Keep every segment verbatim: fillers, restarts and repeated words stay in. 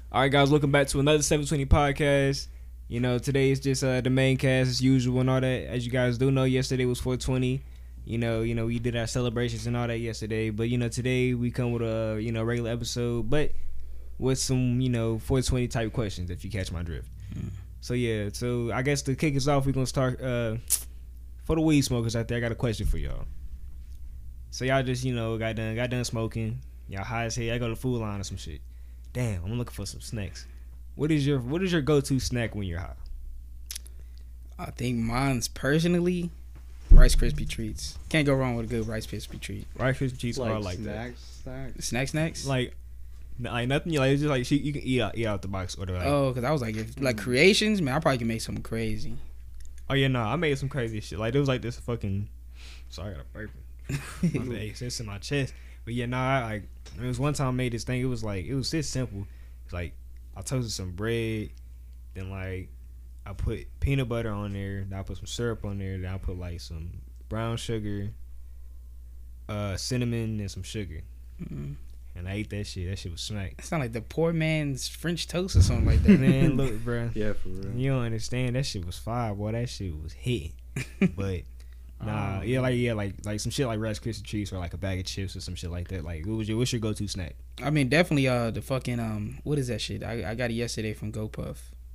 All right, guys, welcome back to another seven twenty podcast. You know, today is just uh, the main cast as usual and all that. As you guys do know, yesterday was four twenty. You know, you know, we did our celebrations and all that yesterday. But you know, today we come with a you know regular episode, but with some you know four twenty type questions. If you catch my drift. Mm. So yeah, so I guess to kick us off, we're gonna start uh, for the weed smokers out there. I got a question for y'all. So y'all just you know got done got done smoking. Y'all high as hell. I go to Food Line or some shit. Damn, I'm looking for some snacks. What is your What is your go to snack when you're high? I think mine's personally Rice Krispie treats. Can't go wrong with a good Rice Krispie treat. Rice Krispie treats like are like snacks, that. Snacks, snacks, snacks. Like, like nothing. Like it's just like you can eat out, eat out the box or like. Oh, because I was like, if like creations, man, I probably can make something crazy. Oh yeah, no, I made some crazy shit. Like it was like this fucking. Sorry, I got a burp. My bad, it's in my chest. But yeah, no, I like. It was one time I made this thing. It was like it was just simple. It's like I toasted some bread, then like I put peanut butter on there, then I put some syrup on there, then I put like some brown sugar, uh, cinnamon, and some sugar. Mm-hmm. And I ate that shit. That shit was smack. It sound like the poor man's French toast or something like that. Man, look, bro. Yeah, for real. You don't understand. That shit was fire, boy. That shit was hitting. But nah, um, yeah, like yeah, like like some shit like Rice Krispie treats or like a bag of chips or some shit like that. Like, what was your what's your go to snack? I mean, definitely uh the fucking um what is that shit? I I got it yesterday from GoPuff.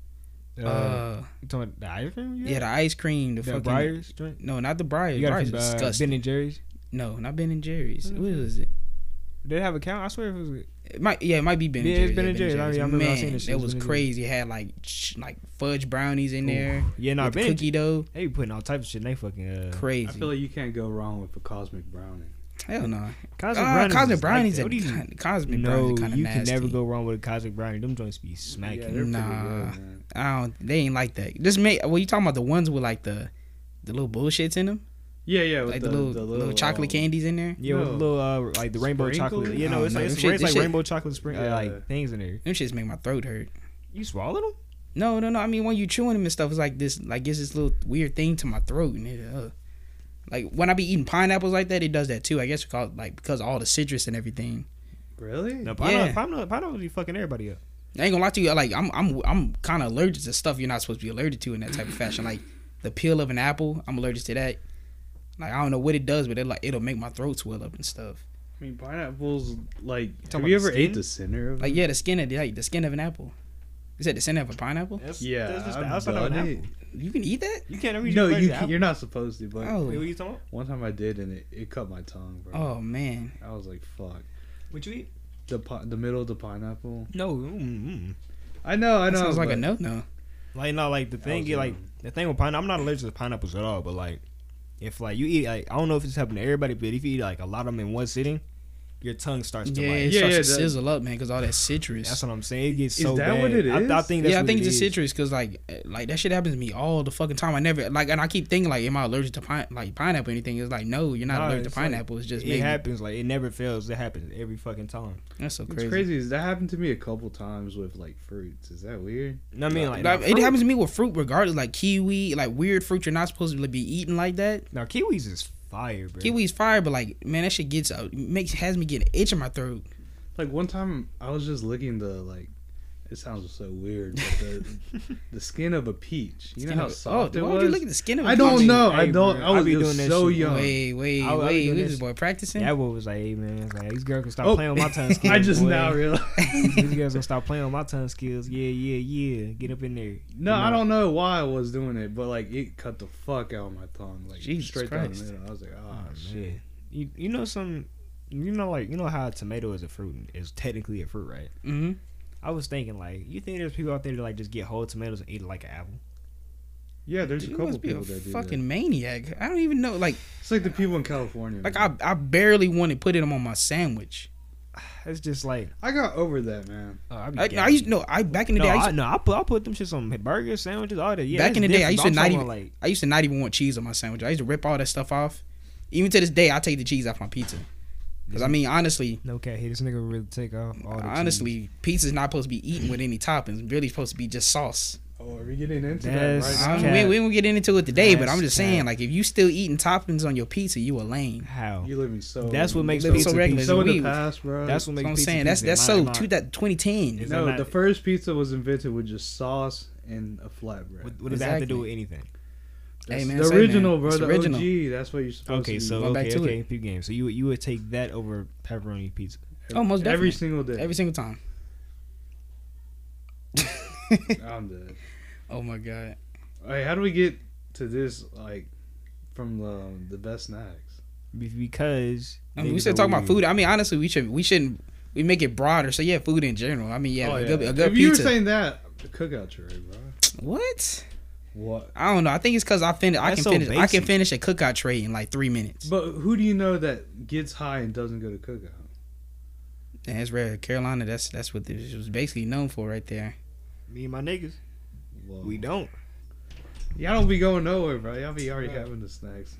Uh, uh you talking about the ice cream? Yeah, the ice cream. The, the fucking Breyers drink? No, not the Breyers. You got Breyers it from, uh, disgusting. Ben and Jerry's? No, not Ben and Jerry's. What is it? Did it have a count? I swear it was. It might, yeah, it might be Ben yeah, and Jerry's. It's Ben and Jerry's. I, I remember Man, I seen this shit. That was crazy. It had like sh- like fudge brownies in Ooh. there. Yeah, no, Ben cookie dough. They be putting all types of shit in they fucking uh, crazy. I feel like you can't go wrong with a cosmic brownie. Hell no. Cosmic uh, brownies. Cosmic brownies. Like, are, you, cosmic no, brownies are kind of you nasty. can never go wrong with a cosmic brownie. Them joints be smacking. Yeah, they're nah, pretty good, man. I don't. They ain't like that. Just make. Well, you talking about the ones with like the, the little bullshits in them? Yeah, yeah, with like the, the, little, the little, little chocolate um, candies in there. Yeah, no. with little uh, like the rainbow Sprinkles? chocolate. You know, Oh, it's no, like it's, shit, it's like shit. rainbow chocolate spring Yeah. uh, like things in there. Them shits make my throat hurt. You swallow them? No, no, no. I mean, when you chewing them and stuff, it's like this, like it's this little weird thing to my throat, and it, uh, like when I be eating pineapples like that, it does that too. I guess because like because of all the citrus and everything. Really? No, pineapple, Yeah. pineapple, pineapple be fucking everybody up. I ain't gonna lie to you. Like I'm, I'm, I'm kind of allergic to stuff you're not supposed to be allergic to in that type of fashion. Like the peel of an apple, I'm allergic to that. Like I don't know what it does, but it like it'll make my throat swell up and stuff. I mean, pineapples, like, talking have you about ever the ate skin? the center of Like it? yeah, the skin of the like the skin of an apple. Is that the skin of a pineapple? That's, Yeah, that's just the I've outside of an done apple. it. You can eat that? You can't ever No, you, apple. you're not supposed to, but Oh. Wait, what you talking about? one time I did, and it, it cut my tongue, bro. Oh man. I was like, fuck. What you eat? The pi- the middle of the pineapple. No. Mm-mm. I know, I That know. sounds like a but- no no. Like no, like the I thing, was get like young. the thing with pineapple. I'm not allergic to pineapples at all, but like if like you eat, like I don't know if it's happening to everybody, but if you eat like a lot of them in one sitting, your tongue starts to Yeah, like. it Yeah, starts yeah, to that- sizzle up, man, because all that citrus. That's what I'm saying. It gets Is so that bad. what it I, I is? think that's yeah, I what think it it's the is. citrus because like like that shit happens to me all the fucking time. I never like, and I keep thinking like, am I allergic to pine like pineapple or anything? It's like no, you're not Nah, allergic to it's like- pineapple. It's just It maybe. happens. Like it never fails. It happens every fucking time. That's so It's crazy. crazy. That happened to me a couple times with like fruits. Is that weird? You know what I mean? Like, Like, now, it fruit- happens to me with fruit, regardless. Like kiwi, like weird fruit you're not supposed to be eating like that. Now kiwis is fire, bro. Kiwi's fire, but like man, that shit gets out, makes has me get an itch in my throat. Like one time, I was just licking the like. It sounds so weird, but the the skin of a peach. You Skin know how of- soft oh, it why was. would you look at the skin of a I don't peach? know. Hey, I don't. bro, I was I be it was doing that so shit, bro. young. Wait, wait, I- I be wait. doing Who's that this boy practicing? That boy was like, hey man, it's like these girls can stop Oh, playing with my tongue skills. I just boy. now realized. These girls gonna stop playing with my tongue skills. Yeah, yeah, yeah. Get up in there. No, You I know? don't know why I was doing it, but like it cut the fuck out of my tongue, like Jesus straight down Christ. the middle. I was like, oh, Oh, shit. man. You you know some, you know like you know how a tomato is a fruit is technically a fruit, right? Mm-hmm. I was thinking like, you think there's people out there that like just get whole tomatoes and eat it like an apple? Yeah, there's You a couple must be a people that do fucking that. maniac. I don't even know. Like, It's like the people in California. like man. I, I barely want to put them on my sandwich. It's just like, I got over that, man. oh, I, be I, I gassing. used no. I back in the no, day. I I, used, to, no, I put I put them shits on burgers, sandwiches, all that. Yeah, back that's in the day, I different, used but to I'm not talking even. like, I used to not even want cheese on my sandwich. I used to rip all that stuff off. Even to this day, I take the cheese off my pizza. Because I mean, honestly, no cat. Hey, this nigga will really take off all the honestly, pizza's not supposed to be eaten with any toppings. Really supposed to be just sauce. Oh, are we getting into That's that right I now? mean, we, we won't get into it today, but I'm That's just saying, cap. like, if you still eating toppings on your pizza, you a lame. How? You living so. That's what makes Living pizza so regular. pizza. so in we- the past, bro. That's what That's makes what I'm pizza saying. That's pizza. that's My- so my- two, that twenty ten. Is no. that not- The first pizza was invented with just sauce and a flatbread. What, what does that have to do Exactly. with anything? That's Hey, man, the say, original, man. bro. It's The original. O G. That's what you're supposed Okay, to so Go back okay, to okay, it. peep game. So you you would take that over pepperoni pizza? do. Oh, most every definitely. single day. Every single time. I'm dead. Oh my god. Hey, how do we get to this? Like, from the the best snacks. Be- Because I mean, we niggas still are talking about weird. food. I mean, honestly, we should we shouldn't we make it broader. So yeah, food in general. I mean, yeah, Oh, a yeah. good a good if you were pizza. saying that, the cookout tray, bro. What? What? I don't know. I think it's because I fin- I That's can so finish. I can basic. finish a cookout tray in like three minutes. But who do you know that gets high and doesn't go to cookout? And it's rare. Carolina. That's that's what this was basically known for right there. Me and my niggas, Whoa. we don't. Y'all don't be going nowhere, bro. Y'all be already having the snacks.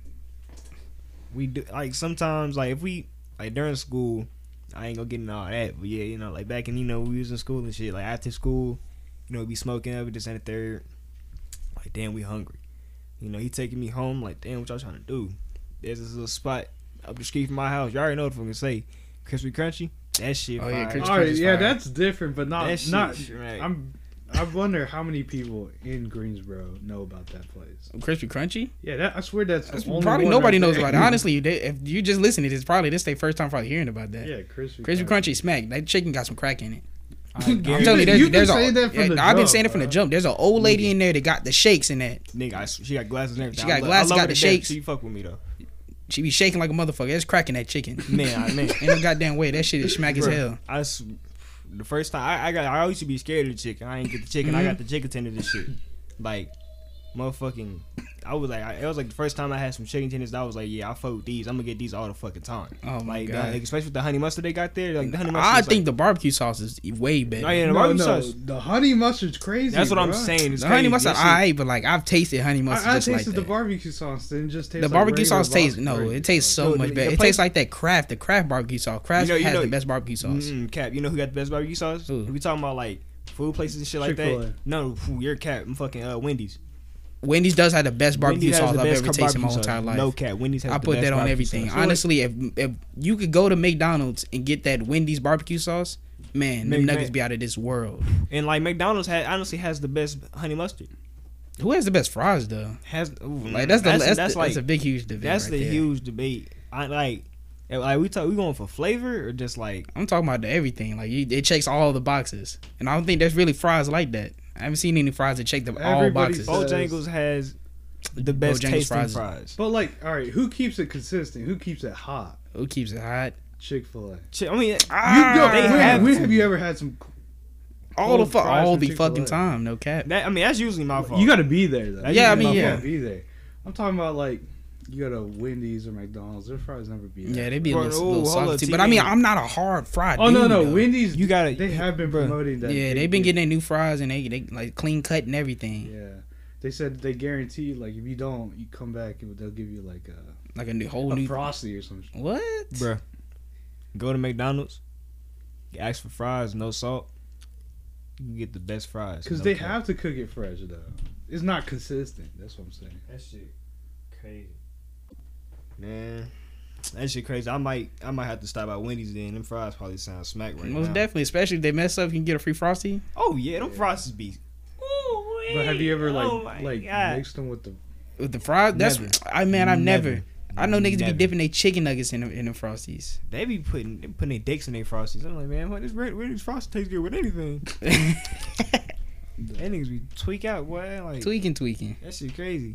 We do like sometimes like if we like during school, I ain't gonna get into all that, but yeah, you know, like back in you know we was in school and shit. Like after school, you know, we smoking up, we just in the third. Like damn, we hungry. You know, he taking me home. Like damn, what y'all trying to do? There's this little spot up the street from my house. Y'all already know what I'm gonna say. Crispy Crunchy. That shit. Oh, yeah, fire. Crispy All right, Crunch is yeah, fire. that's different, but not That shit, not. right. I'm. I wonder how many people in Greensboro know about that place. Crispy Crunchy. Yeah, that, I swear that's, That's the only probably one nobody right knows there. about it. Honestly, they, if you just listen to this, probably this their first time probably hearing about that. Yeah, crispy. Crispy Crunchy smack. That chicken got some crack in it. I You I'm guarantee- telling you, there's, You've been there's a, saying that from yeah, the I've been jump, saying it from the bro. jump. There's an old lady in there that got the shakes in that. Nigga, I, she got glasses and everything. She got I lo- glasses, I love got her the to death. shakes. She fuck with me though. She be shaking like a motherfucker. There's crack in that chicken. Man, I man. Ain't no goddamn way. That shit is smack as Bruh, hell. I s- the first time I, I got I used to be scared of the chicken. I ain't get the chicken. I got the chicken tender. This shit, like, motherfucking. I was like, I, it was like the first time I had some chicken tenders. I was like, yeah, I fuck with these. I'm gonna get these all the fucking time. Oh my Like, god. uh, like, especially with the honey mustard they got there. Like the honey mustard. I is, think like, the barbecue sauce is way better. Oh, yeah, the No, barbecue no, sauce. the honey mustard's crazy. That's what I'm bro. saying. It's the honey crazy. mustard, That shit- alright, but like I've tasted honey mustard I, I just tasted like the that. barbecue sauce. It just tastes The like barbecue regular sauce tastes vodka no, barbecue it tastes so No, much the- better. the It place- tastes like that Kraft, the Kraft barbecue sauce. Kraft You know- you has know- the best barbecue sauce. Mm-mm, Cap, you know who got the best barbecue sauce? Who? If we talking about like food places and shit like Chick-fil-A. that. No, phew, you're Cap. I'm fucking uh, Wendy's. Wendy's does have the best barbecue Wendy's has sauce the I've best ever tasted in my whole barbecue entire sauce. life. No Cap. Wendy's has I the put best that on barbecue everything. sauce. Honestly, if if you could go to McDonald's and get that Wendy's barbecue sauce, man, them Mc- nuggets Mc- be out of this world. And like McDonald's had honestly has the best honey mustard. Who has the best fries though? Has ooh, Like that's the that's, that's, that's, like that's a big huge debate. that's right the there. huge debate. I like like we talk we going for flavor or just like I'm talking about the everything. Like you, it checks all the boxes, and I don't think there's really fries like that. I haven't seen any fries that check the all Everybody boxes. says- Bojangles has the best Bojangles tasting fries. fries. But like, all right, who keeps it consistent? Who keeps it hot? Who keeps it hot? Chick-fil-A. Chi- I mean, You Ah, go. they When, have when to. have you ever had some? all the cold fu- fries all from the Chick-fil-A? fucking time. No cap. that I mean that's usually my fault. You got to be there though. That's Yeah, I usually mean, my yeah. You fault. gotta be there. I'm talking about like you go to Wendy's or McDonald's. Their fries never be. That Yeah, they be a Bro, little, ooh, little hold salty. up, But I mean, T V. I'm not a hard fried. Oh no dude, no, though. Wendy's. You gotta- They have been bro. promoting that. Yeah, they they've been get- getting their new fries and they they like clean cut and everything. Yeah, they said they guarantee like if you don't, you come back and they'll give you like a, Like a new whole a new. frosty or something. What? Bruh. Go to McDonald's, ask for fries, no salt. You can get the best fries. Because no they cap. have to cook it fresh though. It's not consistent. That's what I'm saying. That shit crazy. Man, that shit crazy. I might I might have to stop at Wendy's then. Them fries probably sound smack right Most now. definitely, especially if they mess up, you can get a free frosty. Oh yeah, them Yeah. fries be. Ooh, But have you ever like oh my like God. mixed them with the? With the fries, that's Never. I man, I've never. I know niggas Never. be dipping their chicken nuggets in the, in the frosties. They be putting they putting their dicks in their frosties. I'm like, man, what this red Wendy's frosty tastes good with anything? That niggas be tweak out, boy. Like tweaking, tweaking. that shit crazy.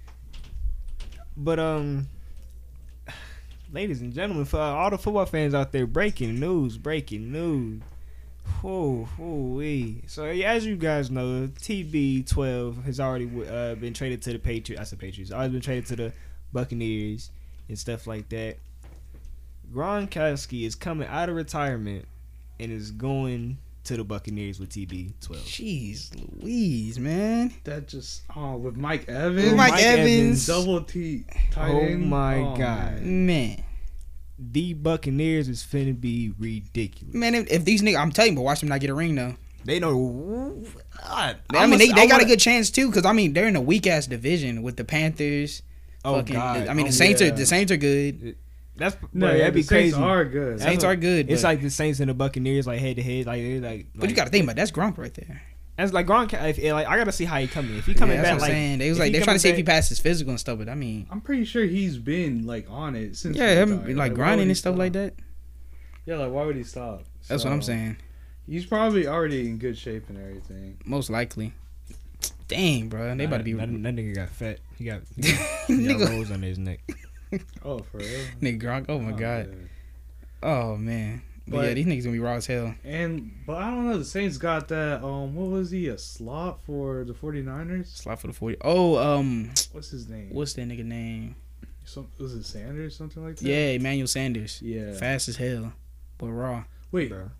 But um, ladies and gentlemen, for all the football fans out there, breaking news, breaking news. Whoa, whoa, wee. So yeah, as you guys know, T B twelve has already uh, been traded to the Patriots. I said Patriots. Always been traded to the Buccaneers and stuff like that. Gronkowski is coming out of retirement and is going to the Buccaneers with T B twelve. Jeez, Louise, man. That just oh with Mike Evans. With Mike Evans. Double T. Tight Oh end. my Oh, God. man. Man, The Buccaneers is finna be ridiculous. man, if, if these niggas, I'm telling you, but watch them not get a ring though. They know. I, I mean, they, they got a good chance too, because I mean they're in a weak ass division with the Panthers. Oh fucking, God! I mean oh, the Saints yeah. are the Saints are good. That's No, bro, yeah, that'd the be Saints crazy. are good. Saints That's are good. It's but, like the Saints and the Buccaneers, like head to head, like they're like. but like, you got to think about that's Gronk right there. That's like Gronk. If, like I gotta see how he coming. If he Yeah, coming that's back, what I'm like saying. They was if like he they're trying to see if he coming passes physical and stuff, but I mean, I'm pretty sure he's been like on it since. yeah, he him, retired. like why grinding would he and stuff stop? like that. Yeah, like why would he stop? That's what I'm So, saying. He's probably already in good shape and everything. Most likely. Dang, bro, they Nah, about to be that, that nigga got fat. He got, he got, he got Nigga. rolls on his neck. Oh, for real? nigga Gronk. Oh my god. man. Oh man. But, But- yeah, these niggas gonna be raw as hell. And but I don't know. The Saints got that. Um, what was he? A slot for the 49ers? Slot for the forty. Oh, um, What's his name? what's that nigga name? Some, was it Sanders? Something like that. Yeah, Emmanuel Sanders. Yeah. Fast as hell, but raw. Wait. Bro.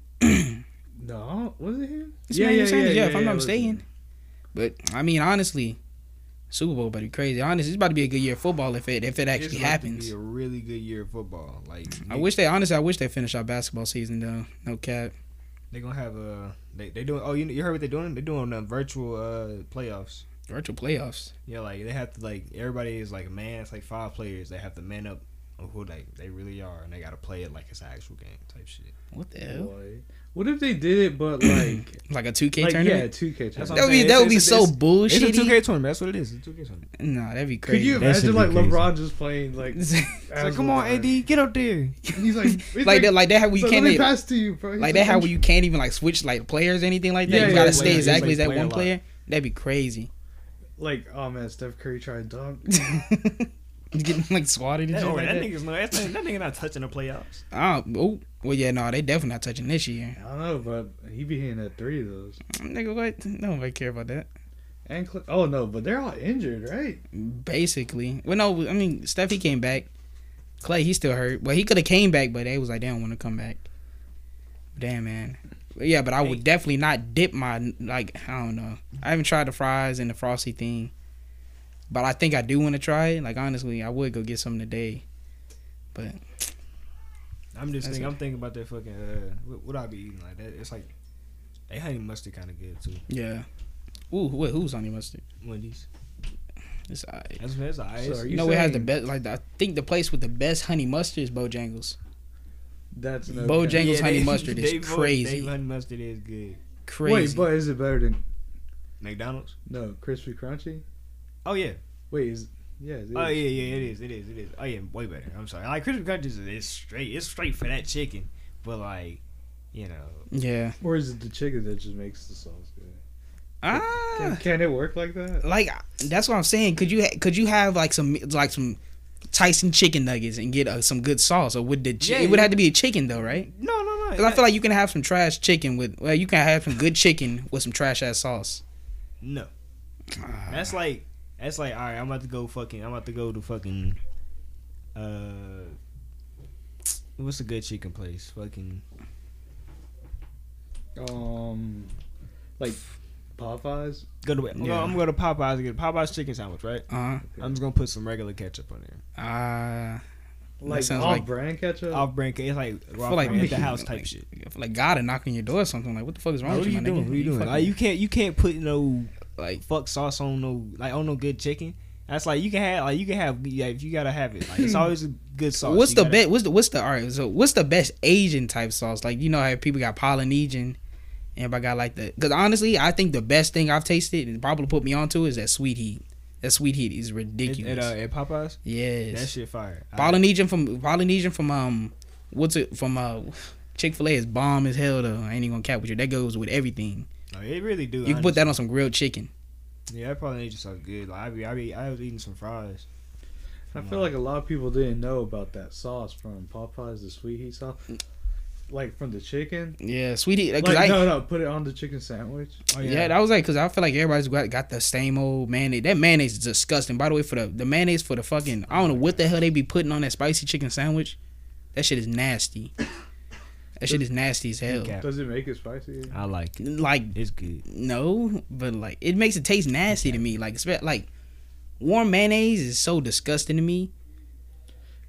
No. Was it him? It's Emmanuel Sanders, yeah, if I'm it not was mistaken. him. But I mean, honestly, Super Bowl about to be crazy. Honestly, it's about to be a good year of football if it if it actually It's about to happens. Be a really good year of football. Like I wish they honestly, I wish they finished our basketball season though. No cap. they gonna have a they they doing. Oh, you you heard what they doing? They doing uh, virtual uh playoffs. Virtual playoffs. Yeah, like they have to like everybody is like a man. It's like five players. They have to man up on who like they really are, and they got to play it like it's an actual game type shit. What the hell? Boy. What if they did it, but like, Like a two K like yeah, tournament? two K That's tournament. what That I'm would be saying. that would It's- be it's- so It's a two bullshitty. K tournament. That's what it is. It's a two K tournament. Nah, that'd be Could crazy. you That shit imagine be like crazy. LeBron just playing like? It's as like, come on, LeBron? A D, get up there. He's like, he's like that, like that, how he's you like, can't let me even, pass to you, bro. He's like that, how I'm you can't even like switch like players or anything like that. Yeah, you yeah, gotta yeah, stay yeah, exactly it's as like that one play a lot. player. That'd be crazy. like, oh man, Steph Curry tried to dunk. Getting like swatted and That, shit oh, like that, that. nigga's no, that, that nigga not touching the playoffs. Oh, oh, well, yeah, no, they definitely not touching this year. I don't know, but he be hitting at three of those. Nigga, what? Nobody care about that. And Cl- oh no, but they're all injured, right? Basically, well, no, I mean, Steph he came back. Clay he still hurt. Well, he could have came back, but they was like they don't want to come back. Damn, man. But yeah, but I would definitely not dip my like I don't know. I haven't tried the fries and the frosty thing, but I think I do want to try it. Like honestly, I would go get some today. But I'm just That's thinking. it. I'm thinking about that fucking. Uh, what, what I be eating like that? It's like they honey mustard kind of good too. yeah. Ooh, what, who's honey mustard? Wendy's. It's alright. That's that's alright. So are You you know, it has the saying- best. Like I think the place with the best honey mustard is Bojangles. That's no Bojangles cap. honey mustard is Dave- crazy. Dave honey mustard is good. Crazy. Wait, but is it better than McDonald's. no crispy crunchy? Oh yeah. Wait, is yeah? It is. Oh yeah, yeah. It is. It is. It is. Oh yeah. Way better. I'm sorry. Like crispy crunchies is it's straight. It's straight for that chicken. But like, you know. yeah. Or is it the chicken that just makes the sauce good? Ah. Can, can it work like that? Like that's what I'm saying. Could you ha- could you have like some like some Tyson chicken nuggets and get uh, some good sauce, or would the chi- Yeah, it would yeah. have to be a chicken though, right? No, no, no. Because I feel like you can have some trash chicken with well, you can have some good chicken with some trash ass sauce. no. That's like that's like all right. I'm about to go fucking. I'm about to go to fucking. Uh, what's a good chicken place? Fucking. Um, like Popeyes. Go to. I'm, Yeah. gonna, I'm gonna go to Popeyes and get a Popeyes chicken sandwich, right? Uh huh. I'm just gonna put some regular ketchup on there. Uh, Like sounds off like- brand ketchup. Off brand. It's like I raw feel like at the like- house type like, shit. I feel like God to knock on your door or something. Like what the fuck is wrong What with are you? you my doing? nigga? What are you doing? fucking- Like you can't you can't put no like fuck sauce on no like on no good chicken. That's like you can have like you can have yeah if you gotta have it. Like it's always a good sauce. what's You the gotta- best? What's the what's the all right? So what's the best Asian type sauce? Like you know how people got Polynesian, everybody got like the. Because honestly, I think the best thing I've tasted and probably put me onto is that sweet heat. That sweet heat is At, ridiculous. at, uh, at Popeyes? yes, That shit fire. I- Polynesian from Polynesian from um what's it from uh Chick Fil A is bomb as hell though. I ain't even gonna cap with you. That goes with everything. No, it really do. You can put that on some grilled chicken. Yeah, that probably just so good. Like I be, I be, I was eating some fries. I feel like a lot of people didn't know about that sauce from Popeyes, the sweet heat sauce. Like from the chicken. Yeah, sweet heat. Like Cause I, no, no, put it on the chicken sandwich. Oh yeah. that was like because I feel like everybody's got, got the same old mayonnaise. That mayonnaise is disgusting. By the way, for the the mayonnaise for the fucking I don't know what the hell they be putting on that spicy chicken sandwich. That shit is nasty. That shit is nasty as hell. Okay. Does it make it spicy? I like it. Like It's good. no, but like it makes it taste nasty to me. Like spe- like warm mayonnaise is so disgusting to me.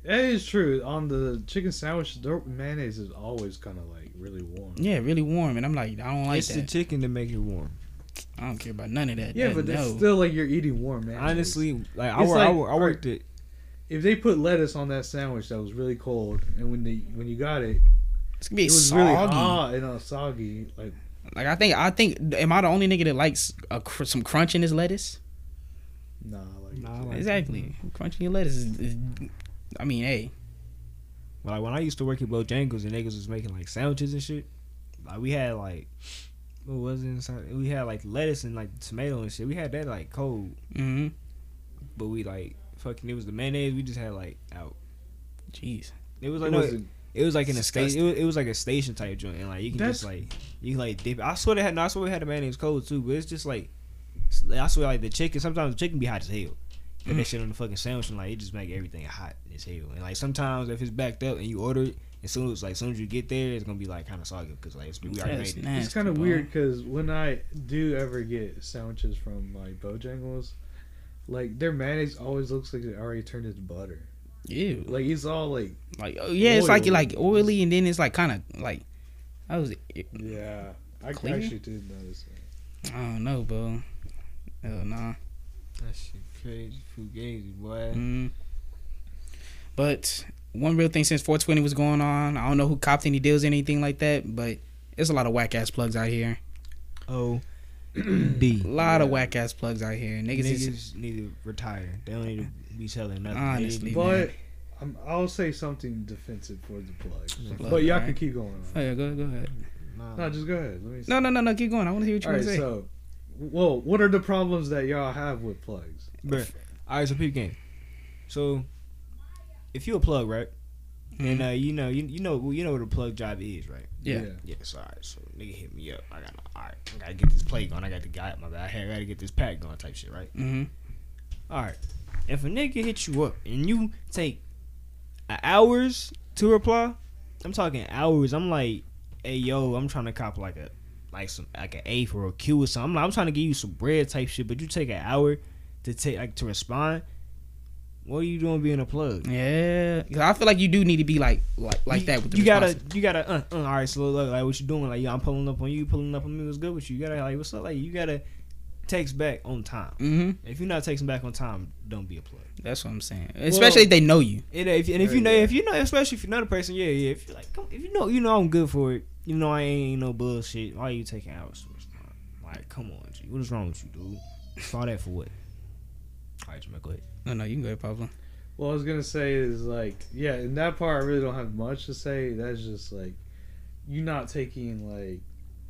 That is true. On the chicken sandwich, the mayonnaise is always kind of like really warm. Yeah, really warm, and I'm like, I don't like it's that. the chicken to make it warm. I don't care about none of that. Yeah, That- but no. it's still like you're eating warm mayonnaise. Honestly, like I, It's wor- I, like- wor- I worked it. If they put lettuce on that sandwich that was really cold, and when they when you got it, it's gonna be it was soggy. really hot and uh, soggy. Like Like I think, I think, am I the only nigga that likes a, cr- some crunch in his lettuce? nah, like, Nah, I like Exactly, crunching your lettuce is, is. I mean, hey, But like when I used to work at Bojangles and niggas was making like sandwiches and shit, like we had like what was it inside? We had like lettuce and like tomato and shit. We had that like cold, mm-hmm. but we like fucking it was the mayonnaise. We just had like out. Jeez, It was it like no, it, wasn't. it was like in a station. Disgusting. It was, it was like a station type joint, and like you can That's- just like you can like dip. it. I swear they had. No, I swear we had the mayonnaise cold too, but it's just like I swear like the chicken. Sometimes the chicken be hot as hell. Put that shit on the fucking sandwich and like it just make everything hot as hell. And like sometimes if it's backed up and you order it, as soon as like as soon as you get there, it's gonna be like kind of soggy because like it's, we already That's made it. nasty, It's kind of bro. weird because when I do ever get sandwiches from like Bojangles, like their mayonnaise always looks like it already turned into butter. Ew. Like it's all like Like, oh, yeah, it's like Oil. like oily, and then it's like kind of like, I was, yeah. I Clear? actually did notice that. I don't know, bro. Hell nah. That shit crazy, fugazi, boy. Mm. But one real thing since four twenty was going on, I don't know who copped any deals or anything like that, but there's a lot of whack ass plugs out here. Oh, D. A lot of Yeah. whack ass plugs out here. Niggas, Niggas is need to retire. They don't need to be selling nothing. Honestly, They- But I'm, I'll say something defensive for the plugs. Plug, But y'all alright. can keep going on. Oh yeah, go go ahead. nah. No, just go ahead. Let me see. No, no, no, no. Keep going. I want to hear what you All want right, to say. so, well, what are the problems that y'all have with plugs? Bruh. All right, so peep game. So, if you a plug, right, and Mhm. uh, you know, you, you know, you know what a plug job is, right? Yeah. Yes. All right. So nigga hit me up. I got. All right. I gotta get this play going. I got the guy. My bad. I gotta get this pack going. Type shit, right? Mm-hmm. All right. If a nigga hits you up and you take a hours to reply, I'm talking hours. I'm like, hey yo, I'm trying to cop like a like some like an A for a Q or something. I'm, like, I'm trying to give you some bread type shit, but you take an hour to take like to respond. What are you doing being a plug? Yeah, 'cause I feel like you do need to be like like like you, that with the you gotta responses. you gotta uh, uh, all right. So look, like what you doing? Like yeah, I'm pulling up on you, pulling up on me. What's good with you? You gotta like what's up? Like you gotta text back on time. Mm-hmm. If you're not texting back on time, don't be a plug. That's what I'm saying. Especially if they know you. And if, and if There you know, you go. if you know, especially if you know the person, yeah, yeah. If you like, come, if you know, you know, I'm good for it. You know, I ain't no bullshit. Why are you taking hours to respond? Like, come on, G. What is wrong with you, dude? All that for what? All right, Jamal, go ahead. No, no, you can go ahead, Pablo. What I was gonna say is like, yeah, in that part I really don't have much to say. That's just like, you not taking like,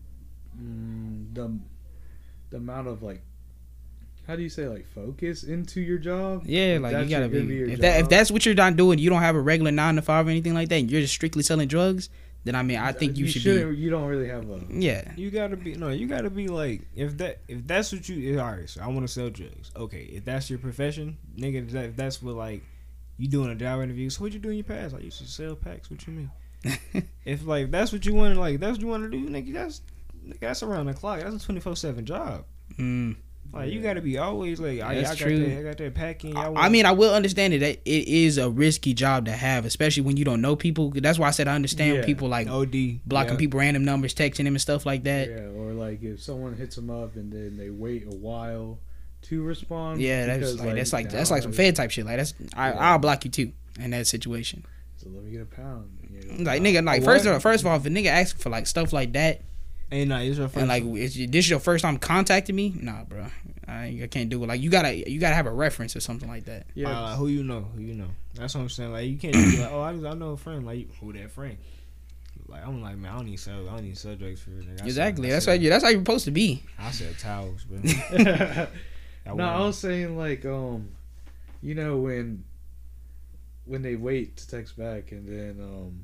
mm, the the amount of like, how do you say like focus into your job? Yeah, If like you that's gotta gonna be. your If that if job, that's what you're not doing, you don't have a regular nine to five or anything like that, and you're just strictly selling drugs. Then I mean, I think you, should shouldn't- You don't really have a. be. Yeah. You gotta be no. You gotta be like if that if that's what you. All right, so I want to sell drugs. Okay, if that's your profession, nigga, if that- if that's what like you doing a job interview. So what you do in your past? I used to sell packs. What you mean? If like that's what you want to like, that's what you want to do, nigga. That's nigga, that's around the clock. That's a twenty four seven job. Mm. Like you gotta be always like, I, I That's got true. that, I got that packing. I, I mean, I will understand it. That it is a risky job to have, especially when you don't know people. That's why I said I understand Yeah. people like O D blocking yeah. people random numbers, texting them and stuff like that. Yeah, or like if someone hits them up and then they wait a while to respond. Yeah, that's because, like, that's like that's now like some I- Fed type shit. Like that's I, Yeah. I'll block you too in that situation. So let me get a pound. You know, Like nigga, like A first what? of all, first of all, if a nigga asks for like stuff like that, Ain't nah, it's your first. and like is you- this is your first time contacting me, nah, bro, I, I can't do it. Like you gotta you gotta have a reference or something like that. yeah, uh, who you know, who you know. That's what I'm saying. Like you can't just be like, oh, I, I know a friend. Like who that friend? Like I'm like, man, I don't need sell, I don't need sell drugs for it. Exactly. I That's sell, how you that's how you're supposed to be. I sell towels, bro. no, I I wouldn't- was saying like um, you know when when they wait to text back and then um,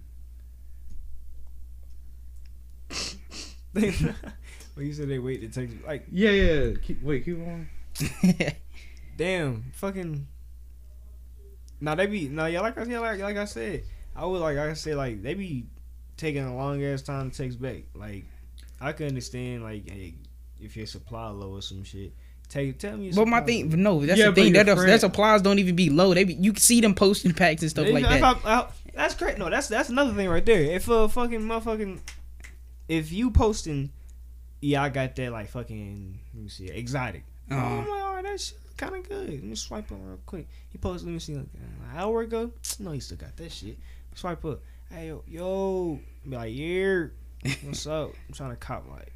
Well, you said they wait to text. Like, yeah, yeah. Keep, wait, keep on. damn, fucking. Nah, they be nah, yeah, like I yeah, like like I said, I would like I said like they be taking a long ass time to text back. Like, I can understand like hey, if your supply low or some shit, Tell, tell me. But my thing, no, that's Yeah, the but thing. your That friend- their supplies don't even be low. They be, you can see them posting packs and stuff If- like if that. I- I- that's great. No, that's that's another thing right there. If a fucking motherfucking, if you posting, yeah, I got that like fucking, let me see, exotic. Uh-huh. Oh, I'm like, all right, that's kind of good. Let me swipe up real quick. He posted, let me see, like an hour ago. No, he still got that shit. Swipe up. Hey, yo, yo. Be like, yeah, what's up? I'm trying to cop like,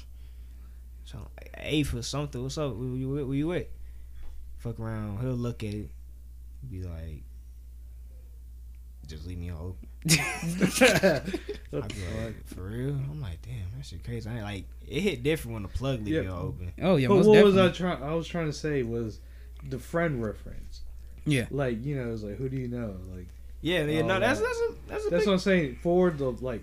trying to like eighth or something. What's up? Where you, where you at? Fuck around. He'll look at it. Be like, just leave me all open. I'd be like, for real? I'm like, damn, that shit crazy. I ain't like, it hit different when the plug leave Yeah. me all open. Oh yeah, But most what definitely. was I trying? I was trying to say was the friend reference. Yeah. Like, you know, it's like, who do you know? Like, Yeah, yeah, Oh, no, that's that- that's a that's a that's big, what I'm saying. For the like,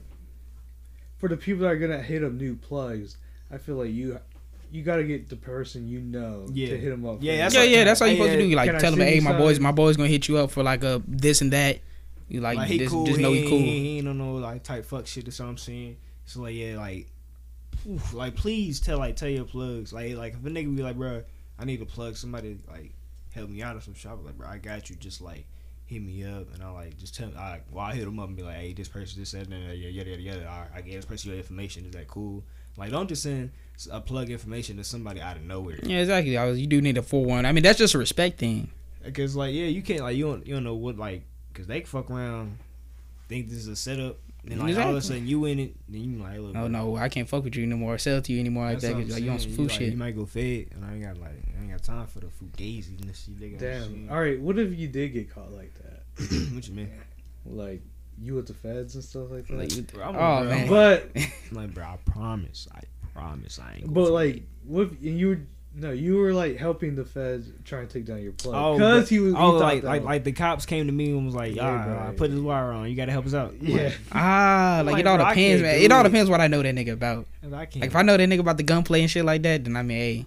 for the people that are gonna hit up new plugs, I feel like you, you got to get the person you know Yeah. to hit them up. Yeah, first. that's Yeah, what- yeah, that's how you Hey, supposed to do. You like can I tell them, send hey, you my boys, something? my boys gonna hit you up for like a this and that. You like, like he just, cool. just he, know he he cool. He, he ain't no no like type fuck shit. That's what I'm saying. So like yeah, like, oof, like please tell like tell your plugs. Like like if a nigga be like, bro, I need to plug somebody like help me out or some shit. I be like, bro, I got you. Just like hit me up and I like just tell. I well I hit him up and be like, hey, this person this that and that, yada yada yada. All right, I gave this person your information. Is that cool? Like don't just send a plug information to somebody out of nowhere. Yeah, exactly. I was, you do need a four one. I mean, that's just a respect thing. Because like yeah, you can't like you don't you don't know what like because they can fuck around, think this is a setup, then like all of a Exactly. sudden you in it, then you like look. Oh bro, no, I can't fuck with you anymore. Sell to you anymore like that's that. what 'Cause, I'm like, you on some saying. food like, shit. You might go fed, and I ain't got like I ain't got time for the fugazi and this shit. They got Damn. shit. All right. What if you did get caught like that? What you mean? Like you with the feds and stuff like that. Like, Bro, I'm oh bro, man, but I'm like bro, I promise, I promise, I ain't. but gonna like fed. what? If, and you were no, you were like helping the feds try and take down your plug Oh, because but- he was. He oh, thought like that like was- like the cops came to me and was like, Yeah, ah, bro. I put this wire on. You gotta help us out. I'm Yeah. like, ah, like, Like, it all bro, I depends, can't man. do It all it. depends what I know that nigga about. I can't. Like if I know that nigga about the gunplay and shit like that, then I mean, hey,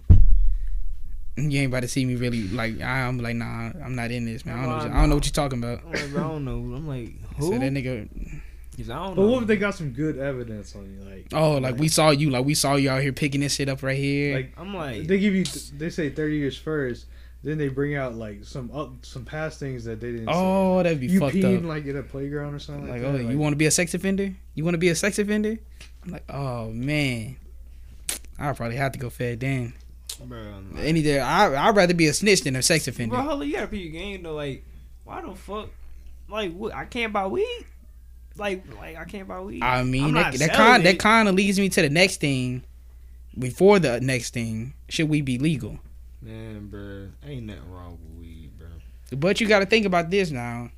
you ain't about to see me really like. I'm like, nah, I'm not in this, man. I don't know. What you, I don't know what you're talking about. I'm like, bro, I don't know. I'm like, So who? that nigga, 'Cause I don't But know. what if they got some good evidence on you? Like oh, like we saw you, like we saw you out here picking this shit up right here. like I'm like, they give you. They say thirty years first. Then they bring out like some up some past things that they didn't. oh, that'd be say. You fucked peeing up. like in a playground or something like, Like, that. oh, you want to be a sex offender? You want to be a sex offender? I'm like, oh man, I probably have to go fed then. bro, I'm like, Any day, I I'd rather be a snitch than a sex offender. bro, hold on, you gotta pick your game though. Like, why the fuck? Like, what? I can't buy weed. Like, like I can't buy weed. I mean, I'm that not that selling kind that it. kind of leads me to the next thing. Before the next thing, should we be legal? Man, bro, ain't nothing wrong with weed, bro. But you got to think about this now.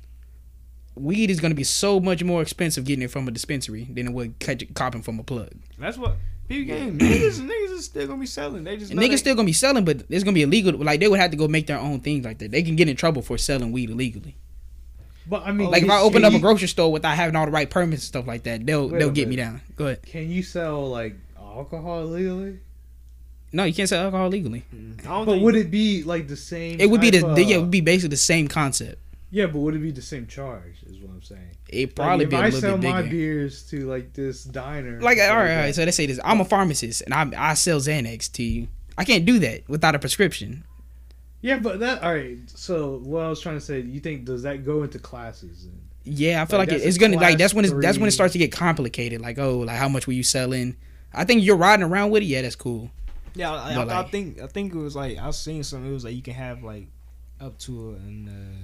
Weed is going to be so much more expensive getting it from a dispensary than it would catch, copping from a plug. That's what people game niggas. Niggas is still gonna be selling. They just know Niggas they- still going to be selling, but it's going to be illegal. Like, they would have to go make their own things like that. They can get in trouble for selling weed illegally. But I mean, Like, if can I open you- up a grocery store without having all the right permits and stuff like that, they'll Wait they'll a get me minute. down. Go ahead. Can you sell like alcohol illegally? No, you can't sell alcohol legally. I don't But think- would it be like the same? It would be type the, of- the yeah, it would be basically the same concept. Yeah, but would it be the same charge? Is what I'm saying. It'd probably like, be if a I little sell bit my bigger. beers to like this diner, Like, all stuff right, all that, right. So let's say this: I'm a pharmacist, and I I sell Xanax to you. I can't do that without a prescription. yeah, but that all right. So what I was trying to say, you think does that go into classes? And, Yeah, I feel Like, like, it, that's it's a gonna like class that's when it's that's when it three. starts to get complicated. Like, oh, like how much were you selling? I think you're riding around with it. Yeah, that's cool. Yeah, I, But, I, I like- think I think it was like I was seeing something. It was like you can have like up to an. Uh,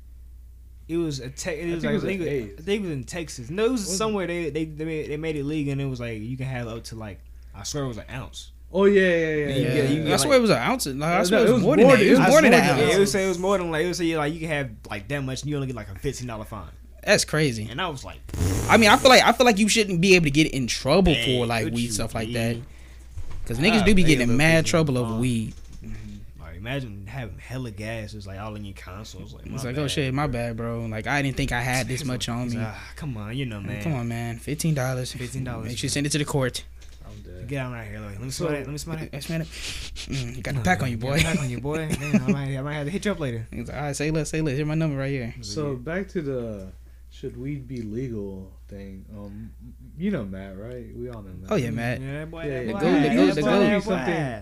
it was a te- it I was think like it was I think, an it, eight. I think it was in Texas. No, it was Was it? somewhere they they they made, they made it legal and it was like you can have up to like I swear it was an ounce. oh yeah, yeah, yeah. Yeah, yeah, you Yeah, get- you yeah. get I swear it was an ounce. Like, I No, swear no, it was more than that. It was I more than swear an that- ounce. Yeah, it would say it was more than like it would say like you can have like that much and you only get like a fifteen dollar fine. That's crazy. And I was like, I mean, I feel like I feel like you shouldn't be able to get in trouble Hey, for like what weed you stuff like mean? that. Because Ah, niggas do be they getting in look mad pretty trouble over fun. weed. like, imagine having hella gas. It's like all in your consoles. Like, It's my like, oh bad, shit, my bro. bad, bro. Like I didn't think I had this much on He's me. like, ah, come on, you know, man. Come on, man. Fifteen dollars. fifteen dollars. Make sure you send it to the court. I'm dead. Get out right here. Like, let me So- smell it. Let me smell it. That's man. Mm, you got the Come pack on man. you, Got boy. the Pack on you, boy. Damn, I might, I might have to hit you up later. He's like, all right, say less, say less. Here's my number right here. So back to the should weed be legal thing. Um, you know Matt, right? We all know Matt. Oh yeah, Matt. Yeah, boy. Yeah, that yeah. boy, The goat- the that goat- boy, the that goat- boy. something-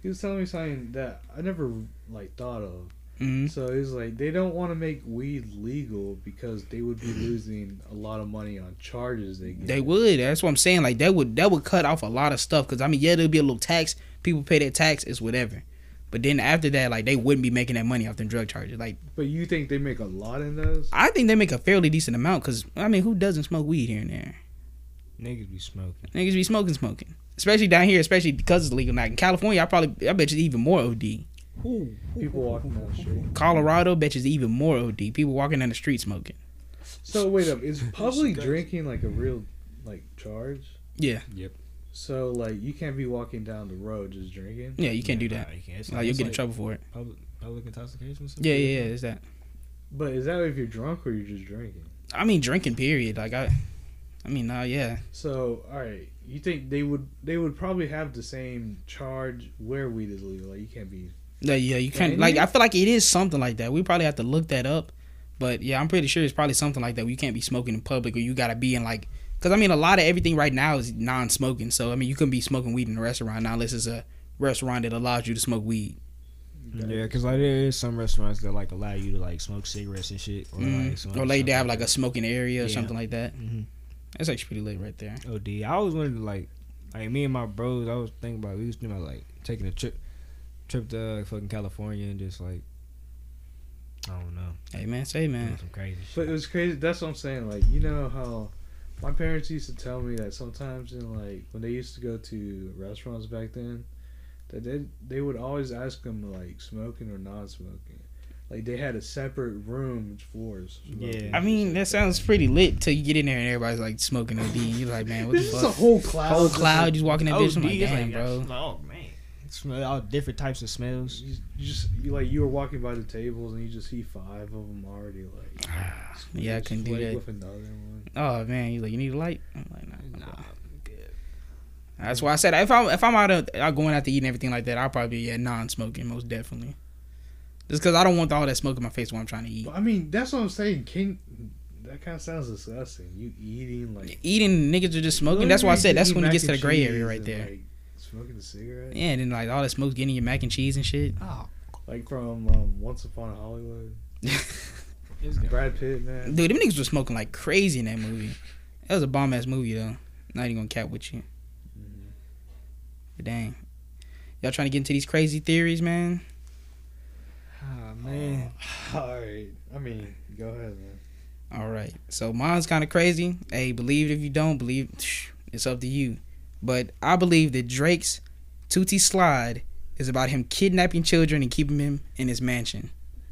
he was telling me something that I never like thought of. Mm-hmm. So he's like, they don't want to make weed legal because they would be losing a lot of money on charges they get. They would. That's what I'm saying. Like that would that would cut off a lot of stuff. Cause I mean, yeah, there'll be a little tax. People pay their tax. It's whatever. But then after that, like they wouldn't be making that money off them drug charges. Like, but you think they make a lot in those? I think they make a fairly decent amount. Cause I mean, who doesn't smoke weed here and there? Niggas be smoking. Niggas be smoking, smoking. Especially down here, especially because it's legal. Like in California, I probably, I bet you even more O D. Ooh, People walking down the street. Colorado, bet you even more O D. People walking down the street smoking. So wait up, is public drinking like a real like charge? Yeah, Yep. So like you can't be walking down the road just drinking. yeah, you can't do that. Nah, you can't. It's Like you'll it's get in trouble for it. Public, public intoxication. Or something? Yeah, yeah, yeah. It's that. But is that if you're drunk or you're just drinking? I mean, drinking. Period. Like I, I mean, nah, yeah. So all right, you think they would they would probably have the same charge where weed is legal? Like you can't be. No, yeah, you can't. Can Like you? I feel like it is something like that. We probably have to look that up. But yeah, I'm pretty sure it's probably something like that. Where you can't be smoking in public, or you gotta be in like. Because I mean, a lot of everything right now is non-smoking. So I mean, you couldn't be smoking weed in a restaurant now unless it's a restaurant that allows you to smoke weed. Yeah, because like there is some restaurants that like allow you to like smoke cigarettes and shit, or Mm. like smoke Or like they have like a something smoking area or Yeah. something like that. Mm-hmm. That's actually pretty lit right there. O D. I always wanted to like, like me and my bros. I was thinking about we was thinking about like taking a trip, trip to uh, fucking California and just like, I don't know, Hey man, say doing man. some crazy But shit. it was crazy. That's what I'm saying. Like you know how my parents used to tell me that sometimes in like when they used to go to restaurants back then, that they they would always ask them like smoking or non-smoking. Like they had a separate room for smoking. Yeah. I mean, that sounds pretty lit till you get in there and everybody's like smoking O D. And you're like, man, what the This is fuck? a whole cloud. Whole just, cloud like, just walking that O bitch. I'm D like, is damn, like, bro. like, oh man, smell all different types of smells. You, you just you like you were walking by the tables and you just see five of them already like. Yeah, I couldn't do like, that. With another one. Oh man, you like, you need a light? I'm like, nah. Nah, I'm good. That's why I said if I'm if I'm out of out going out to eat and everything like that, I'll probably be yeah, non-smoking most definitely. Just because I don't want all that smoke in my face while I'm trying to eat. But, I mean, that's what I'm saying. Can that kind of sounds disgusting? You eating like Eating niggas are just smoking. That's why I said that's when it gets to the gray area right there. Like, smoking a cigarette. Yeah, and then like all that smoke's getting in your mac and cheese and shit. Oh, Like from um, Once Upon a Hollywood. it's good. Brad Pitt, man. Dude, them niggas were smoking like crazy in that movie. That was a bomb ass movie though. Not even gonna cap with you. Mhm. But dang. Y'all trying to get into these crazy theories, man? Oh man. All right. I mean, go ahead, man. All right. So mine's kind of crazy. Hey, believe it if you don't believe. It's up to you. But I believe that Drake's Tootsie Slide is about him kidnapping children and keeping them in his mansion.